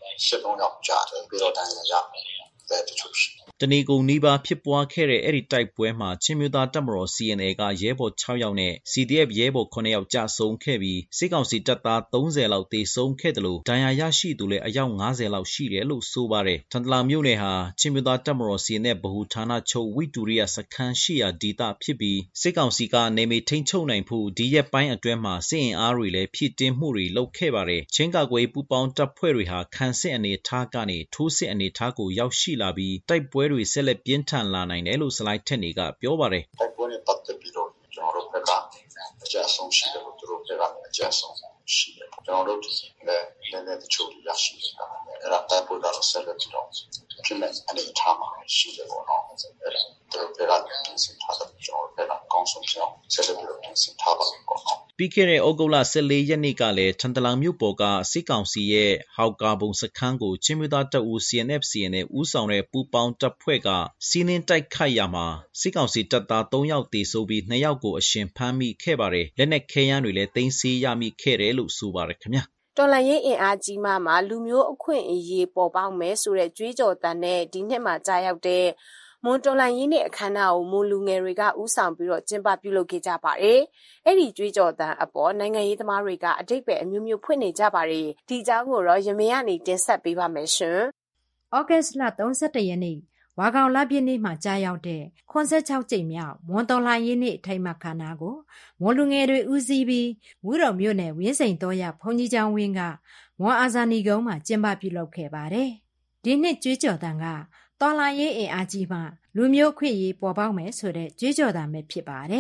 73ယောက်ကြားတယ်ပြီးတော့တိုင်းရတဲ့တချို့ရှိတဏီကုန်းနီးပါဖြစ်ပွားခဲ့တဲ့အဲ့ဒီတိုက်ပွဲမှာချင်းမျိုးသားတပ်မတော် CNA ကရဲဘော်6ယောက်နဲ့ CDF ရဲဘော်9ယောက်ကြာဆုံးခဲ့ပြီးစစ်ကောင်စီတပ်သား30လောက်သေဆုံးခဲ့တယ်လို့ဒဏ်ရာရရှိသူလည်းအယောက်50လောက်ရှိတယ်လို့ဆိုပါတယ်ထန်တလာမြို့နယ်ဟာချင်းမျိုးသားတပ်မတော် CNA ဗဟိုဌာနချုပ်ဝိတူရိယစခန်းရှိရာဒေသဖြစ်ပြီးစစ်ကောင်စီကနေမီထိန်းချုပ်နိုင်ဖို့ဒီရက်ပိုင်းအတွင်းမှာစစ်အင်အားတွေလည်းဖြစ်တင်းမှုတွေလုပ်ခဲ့ပါတယ်ချင်းကာကွယ်ပူပေါင်းတပ်ဖွဲ့တွေဟာခံစစ်အနေထားကနေထိုးစစ်အနေထားကိုရောက်ရှိလာပြီးတိုက်ပွဲတွေဆက်လက်ပြင်းထန်လာနိုင်တယ်လို့စလိုက်ထက်နေကပြောပါတယ်တိုက်ပွဲနဲ့ပတ်သက်ပြီးတော့ကျွန်တော်တို့ဘက်ကအကြအဆုံးရှိတယ်လို့သူတို့ဘက်ကအကြအဆုံးရှိတယ်ကျွန်တော်တို့လည်းတချို့ရရှိတယ်အဲ့ဒါတိုက်ပွဲကတော့ဆက်လက်ပြီးတော့ဖြစ်မဲ့အနေထားမှာရှိတယ်ပေါ့နော်အဲ့ဒါသူတို့ဘက်ကပြင်ဆင်ထားတယ်ကျွန်တော်တို့ဘက်ကကောင်းဆုံးပြောင်းဆက်လက်ပြီးတော့ပြင်ဆင်ထားပါမယ်ပေါ့နော်ပြီးခဲ့တဲ့ဩဂုတ်လ14ရက်နေ့ကလည်းထန်တလန်မြို့ပေါ်ကစစ်ကောင်စီရဲ့ဟောက်ကာဘုံစခန်းကိုချင်းမျိုးသားတပ်ဦး CNF CNA ဦးဆောင်တဲ့ပူပေါင်းတပ်ဖွဲ့ကစီးနင်းတိုက်ခိုက်ရမှာစစ်ကောင်စီတပ်သား3ယောက်သေဆုံးပြီး2ယောက်ကိုအရှင်ဖမ်းမိခဲ့ပါတယ်လက်နက်ခဲယမ်းတွေလည်းသိမ်းဆည်းရမိခဲ့တယ်လို့ဆိုပါတယ်ခင်ဗျာတော်လှန်ရေးအင်အားကြီးမှာလူမျိုးအခွင့်အရေးပေါ်ပေါက်မယ်ဆိုတဲ့ကြွေးကြော်သံနဲ့ဒီနှစ်မှာကြာရောက်တဲ့မွန်တော်လှန်ရေးနဲ့အခမ်းအနားကိုမွန်လူငယ်တွေကဦးဆောင်ပြီးတော့ကျင်းပပြုလုပ်ခဲ့ကြပါတယ်။အဲ့ဒီကြွေးကြော်သံအပေါ်နိုင်ငံရေးသမားတွေကအတိတ်ပဲအမျိုးမျိုးဖွင့်နေကြပါတယ်။ဒီအကြောင်းကိုတော့ရမင်းကနေတင်ဆက်ပေးပါမယ်ရှင်။ဩဂတ်လ31ရက်နေ့ဝါကောင်လပြည့်နေ့မှာကြာရောက်တဲ့86ကြိမ်မြောက်မွန်တော်လှန်ရေးနေ့အထိမ်းအမှတ်အခမ်းအနားကိုမွန်လူငယ်တွေဦးစီးပြီးဝူးတော်မြို့နယ်ဝင်းစိန်တော်ရဘုန်းကြီးကျောင်းဝင်းကမွန်အာဇာနည်ကုန်းမှာကျင်းပပြုလုပ်ခဲ့ပါတယ်။ဒီနှစ်ကြွေးကြော်သံကတော်လှန်ရေးအင်အားကြီးမှလူမျိုးခွင့်ရေးပေါ်ပေါက်မယ်ဆိုတဲ့ကြွေးကြော်သံပဲဖြစ်ပါတယ်။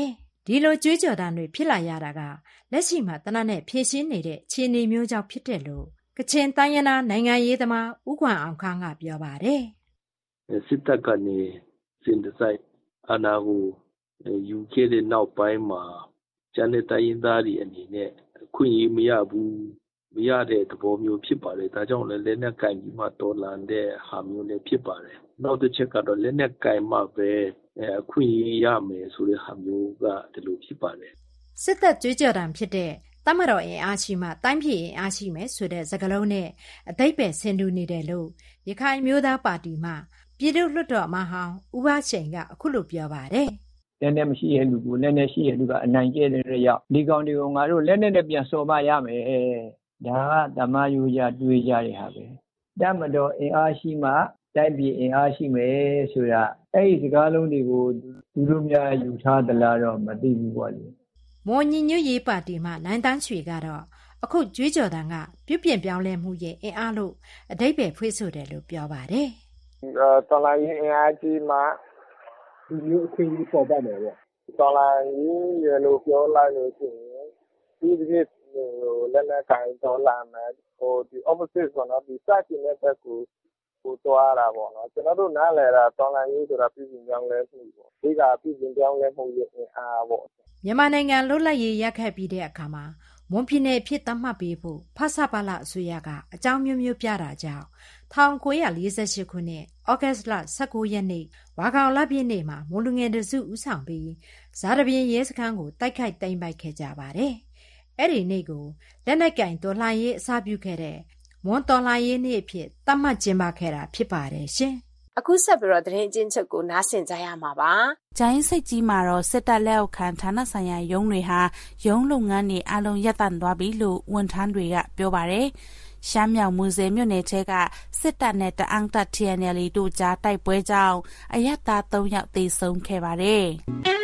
ဒီလိုကြွေးကြော်သံတွေဖြစ်လာရတာကလက်ရှိမှာတနက်နဲ့ဖြည့်ရှင်းနေတဲ့ခြေအနေမျိုးကြောင့်ဖြစ်တယ်လို့ကချင်တိုင်းရင်းသားနိုင်ငံရေးသမားဦးကွမ်အောင်ခန်းကပြောပါတယ်စစ်တပ်ကနေစင်တစိုက်အာဏာကိုယူခဲ့တဲ့နောက်ပိုင်းမှာကျန်တဲ့တိုင်းရင်းသားတွေအနေနဲ့အခွင့်အရေးမရဘူးမရတဲ့သဘောမျိုးဖြစ်ပါတယ်ဒါကြောင့်လည်းလက်နက်ကင်ပြီးမှတော်လှန်တဲ့ဟာမျိုးလည်းဖြစ်ပါတယ်နောက်တစ်ချက်ကတော့လက်နက်ကင်မှပဲအခွင့်အရေးရမယ်ဆိုတဲ့ဟာမျိုးကဒီလိုဖြစ်ပါတယ်စစ်တပ်ကြွေးကြော်သံဖြစ်တဲ့တမတော်အင်အားရှိမှတိုင်းပြည်အင်အားရှိမယ်ဆိုတဲ့စကားလုံးနဲ့အသိပယ်ဆင်တူနေတယ်လို့ရခိုင်မျိုးသားပါတီမှပြည်သူ့လွှတ်တော်အမတ်ဟောင်းဦးဘရှိန်ကအခုလိုပြောပါတယ်လက်နဲ့မရှိတဲ့လူကိုလက်နဲ့ရှိတဲ့လူကအနိုင်ကျင့်တဲ့ရောက်ဒီကောင်တွေကိုငါတို့လက်နဲ့ပြန်စော်မရမယ်ဒါကဓမ္မယူကြတွေးကြတဲ့ဟာပဲတမတော်အင်အားရှိမှတိုင်းပြည်အင်အားရှိမယ်ဆိုတာအဲ့ဒီစကားလုံးတွေကိုလူတို့များယူထားသလားတော့မသိဘူးပေါ့လေမော်ညီညွတ်ရေးပါတီမှနိုင်တန်းချွေကတော့အခုကြွေးကြော်သံကပြုပြင်ပြောင်းလဲမှုရဲ့အင်အားလို့အဓိပ္ပာယ်ဖွင့်ဆိုတယ်လို့ပြောပါတယ်တော်လိုင်းအင်အားကြီးမှဒီလိုအခွင့်အရေးပေါ်ပေါက်မယ်ပေါ့တော်လိုင်းရလို့ပြောလိုက်လို့ရှိရင်ဒီလက်နက်ကိုင်တော်လာမယ်ဒီ opposite ဆိုတော့ဒီစတင်တဲ့ဘက်ကိုသွားတာပေါ့နော်ကျွန်တော်တို့နားလည်တာတော်လိုင်းရေးဆိုတာပြည်ပြင်ပြောင်းလဲမှုပေါ့ဒီကပြည်ပြင်ပြောင်းလဲမှုရဲ့အင်အားပေါ့မြန်မာနိုင်ငံလွတ်လပ်ရေးရခဲ့ပြီးတဲ့အခါမှာမွန်ပြည်နယ်ဖြစ်သတ်မှတ်ပေးဖို့ဖဆပလအစိုးရကအကြောင်းမျိုးမျိုးပြတာကြောင့်1948ခုနှစ်ဩဂတ်လ19ရက်နေ့ဝါကောင်လပြည့်နေ့မှာမွန်လူငယ်တစုဦးဆောင်ပြီးဇာတပြင်းရဲစခန်းကိုတိုက်ခိုက်သိမ်းပိုက်ခဲ့ကြပါတယ်။အဲ့ဒီနေ့ကိုလက်နက်ကင်တော်လှန်ရေးအစပြုခဲ့တဲ့မွန်တော်လှန်ရေးနေ့အဖြစ်သတ်မှတ်ကျင်းပခဲ့တာဖြစ်ပါတယ်ရှင်။အခုဆက်ပြီးတော့သတင်းကျဉ်းချုပ်ကိုနားဆင်ကြရမှာပါ။ဂျိုင်းစိတ်ကြီးမှာတော့စစ်တပ်လက်အောက်ခံဌာနဆိုင်ရာရုံးတွေဟာရုံးလုပ်ငန်းတွေအလုံးရပ်တန့်သွားပြီလို့ဝန်ထမ်းတွေကပြောပါတယ်။ရှမ်းမြောက်မူဆယ်မြို့နယ်ထဲကစစ်တပ်နဲ့တအန်းတပ် TNL တို့ကြားတိုက်ပွဲကြောင့်အရပ်သား3ယောက်သေဆုံးခဲ့ပါတယ်။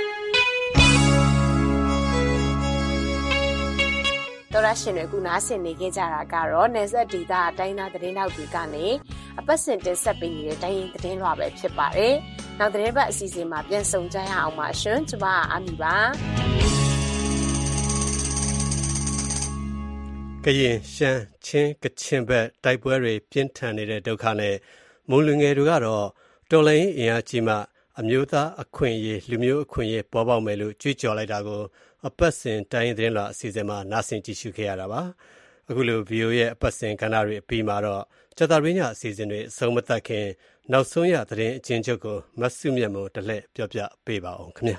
တော်ရရှင်တွေခုနားဆင်နေကြတာကတော့နယ်စပ်ဒေသအတိုင်းသားသတင်းတောက်တွေကနေအပတ်စဉ်တင်ဆက်ပေးနေတဲ့တိုင်းရင်သတင်းလွှာပဲဖြစ်ပါတယ်။နောက်သတင်းပတ်အစီအစဉ်မှာပြန်ဆုံကြရအောင်ပါရှင်။ကျွန်မအာမီပါ။ကရင်ရှမ်းချင်းကချင်ဘက်တိုက်ပွဲတွေပြင်းထန်နေတဲ့ဒုက္ခနဲ့မွန်လူငယ်တွေကတော့တော်လှန်ရေးအင်အားကြီးမှအမျိုးသားအခွင့်အရေးလူမျိုးအခွင့်အရေးပေါ်ပေါက်မယ်လို့ကြွေးကြော်လိုက်တာကိုအပတ်စဉ်တိုင်းသတင်းလွှာအစီအစဉ်မှာနားဆင်ကြည့်ရှုခဲ့ရတာပါအခုလို VO ရဲ့အပတ်စဉ်ကဏ္ဍတွေအပြီးမှာတော့ကြာသပတေးညအစီအစဉ်တွေအဆုံးမသတ်ခင်နောက်ဆုံးရသတင်းအကျဉ်းချုပ်ကိုမဆုမြတ်မို့တလှည့်ပြောပြပေးပါအောင်ခင်ဗျာ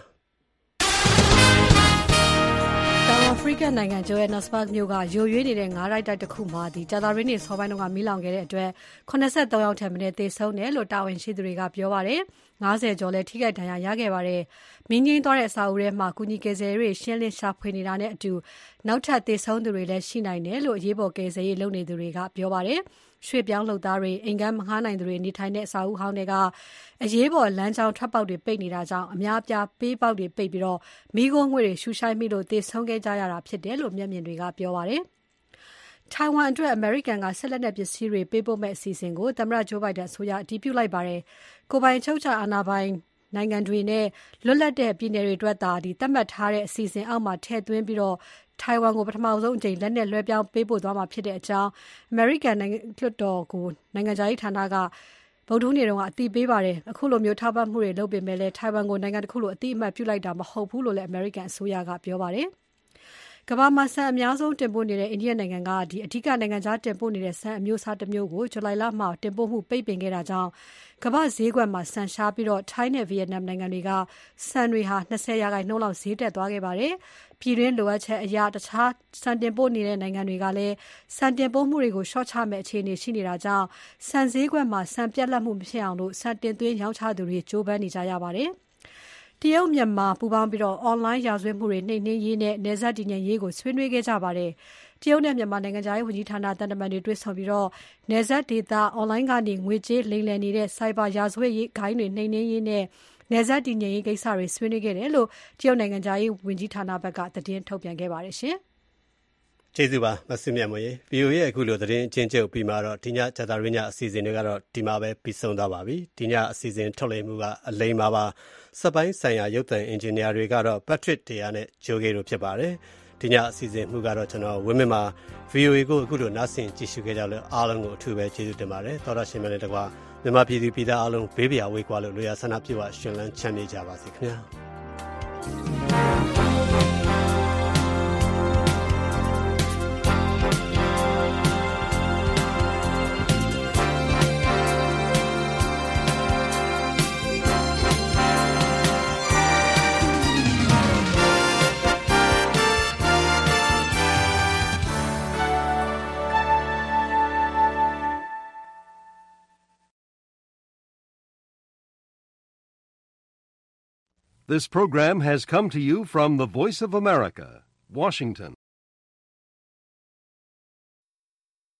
တောင်အာဖရိကနိုင်ငံဂျိုဟန်နက်စဘတ်မြို့ကယိုရွေးနေတဲ့ငါးတိုက်တစ်ခုမှာကြာသပတေးနေ့စောပိုင်းကမီးလောင်ခဲ့တဲ့အတွက်83ယောက်ထက်မနည်းသေဆုံးတယ်လို့တာဝန်ရှိသူတွေကပြောပါတယ်90ကျော်လည်းထိခိုက်ဒဏ်ရာရခဲ့ပါတယ်။မင်းငိမ့်သွားတဲ့အစာအုပ်ထဲမှာကုညီကယ်ဆယ်ရေးရှင်းလင်းရှာဖွေနေတာနဲ့အတူနောက်ထပ်သေဆုံးသူတွေလည်းရှိနိုင်တယ်လို့အရေးပေါ်ကယ်ဆယ်ရေးလုပ်နေသူတွေကပြောပါတယ်။ရွှေ့ပြောင်းလုပ်သားတွေအိမ်ကမ်းမငှားနိုင်သူတွေနေထိုင်တဲ့အစာအုပ်ဟောင်းတွေကအရေးပေါ်လမ်းကြောင်းထွက်ပေါက်တွေပိတ်နေတာကြောင့်အများအပြားပေးပေါက်တွေပိတ်ပြီးမီးခိုးငွေ့တွေရှူရှိုက်မိလို့သေဆုံးခဲ့ကြရတာဖြစ်တယ်လို့မျက်မြင်တွေကပြောပါတယ်။ထိုင်ဝမ်အတွက်အမေရိကန်ကဆက်လက်တဲ့ပစ္စည်းတွေပေးပို့မဲ့အစီအစဉ်ကိုသမ္မတဂျိုးဘိုင်ဒန်အစိုးရအတည်ပြုလိုက်ပါတယ်။ကိုပိုင်ချုပ်ချာအာဏာပိုင်နိုင်ငံတွေနဲ့လွတ်လပ်တဲ့ပြည်နယ်တွေအတွက်သာသတ်မှတ်ထားတဲ့အစီအစဉ်အောက်မှာထည့်သွင်းပြီးထိုင်ဝမ်ကိုပထမဆုံးအကြိမ်လက်နက်လွှဲပြောင်းပေးပို့သွားမှာဖြစ်တဲ့အကြောင်းအမေရိကန်လွှတ်တော်ကိုနိုင်ငံခြားရေးဌာနကဗုဒ္ဓဟူးနေ့တုန်းကအတည်ပြုပါတယ်။အခုလိုမျိုးထောက်ပံ့မှုတွေလုပ်ပေမဲ့လည်းထိုင်ဝမ်ကိုနိုင်ငံတစ်ခုလိုအတိအမှတ်ပြုလိုက်တာမဟုတ်ဘူးလို့လည်းအမေရိကန်အစိုးရကပြောပါတယ်။ကမ္ဘာမှာဆန်အများဆုံးတင်ပို့နေတဲ့အိန္ဒိယနိုင်ငံကအဓိကနိုင်ငံခြားတင်ပို့နေတဲ့ဆန်အမျိုးအစားတစ်မျိုးကိုဇူလိုင်လမှာတင်ပို့မှုပိတ်ပင်ခဲ့တာကြောင့်ကမ္ဘာဈေးကွက်မှာဆန်ရှားပြီးထိုင်းနဲ့ဗီယက်နမ်နိုင်ငံတွေကဆန်တွေဟာ20%လောက်ဈေးတက်သွားခဲ့ပါတယ်။ပြည်တွင်းလိုအပ်ချက်အရတခြားဆန်တင်ပို့နေတဲ့နိုင်ငံတွေကလည်းဆန်တင်ပို့မှုတွေကိုရှော့ချမဲ့အခြေအနေရှိနေတာကြောင့်ဆန်ဈေးကွက်မှာဆန်ပြတ်လတ်မှုမဖြစ်အောင်ဆန်တင်သွင်းရောင်းချသူတွေကြိုးပမ်းနေကြရပါတယ်။တရုတ်မြန်မာပူးပေါင်းပြီးအွန်လိုင်းရာဇဝတ်မှုတွေနှိမ်နင်းရေးနဲ့နယ်စပ်တည်ငြိမ်ရေးကိုဆွေးနွေးခဲ့ကြပါတယ်။တရုတ်နဲ့မြန်မာနိုင်ငံခြားရေးဝန်ကြီးဌာနတန်တမန်တွေတွေ့ဆုံပြီးနယ်စပ်ဒေသအွန်လိုင်းကနေငွေကြေးလိမ်လည်နေတဲ့စိုက်ဘာရာဇဝတ်ရေးဂိုဏ်းတွေနှိမ်နင်းရေးနဲ့နယ်စပ်တည်ငြိမ်ရေးကိစ္စတွေဆွေးနွေးခဲ့တယ်လို့တရုတ်နိုင်ငံခြားရေးဝန်ကြီးဌာနဘက်ကသတင်းထုတ်ပြန်ခဲ့ပါတယ်ရှင်။ကျေးဇူးပါမစမြတ်မွေ VOA ရဲ့အခုလိုသတင်းအချင်းချုပ်ပြီးမှတော့ဒီညဂျာတာရင်းညအစီအစဉ်တွေကတော့ဒီမှာပဲပြီးဆုံးသွားပါပြီဒီညအစီအစဉ်ထုတ်လွှင့်မှုကအလိမ္မာပါစက်ပိုင်းဆိုင်ရာရုပ်သံအင်ဂျင်နီယာတွေကတော့ Patrick တရားနဲ့ဂျိုဂေတို့ဖြစ်ပါတယ်ဒီညအစီအစဉ်မှုကတော့ကျွန်တော်ဝင်းမင်းမှာ VOA ကိုအခုလိုနားဆင်ကြည့်ရှုခဲ့ကြလို့အားလုံးကိုအထူးပဲကျေးဇူးတင်ပါတယ်သောတာရှင်များနဲ့တကွာမြန်မာပြည်သူပြည်သားအားလုံးဘေးပရာဝေးကွာလို့လူရဆန္ဒပြုပါရှင်လန်းချမ်းမြေ့ကြပါစေခင်ဗျာ This program has come to you from the Voice of America, Washington.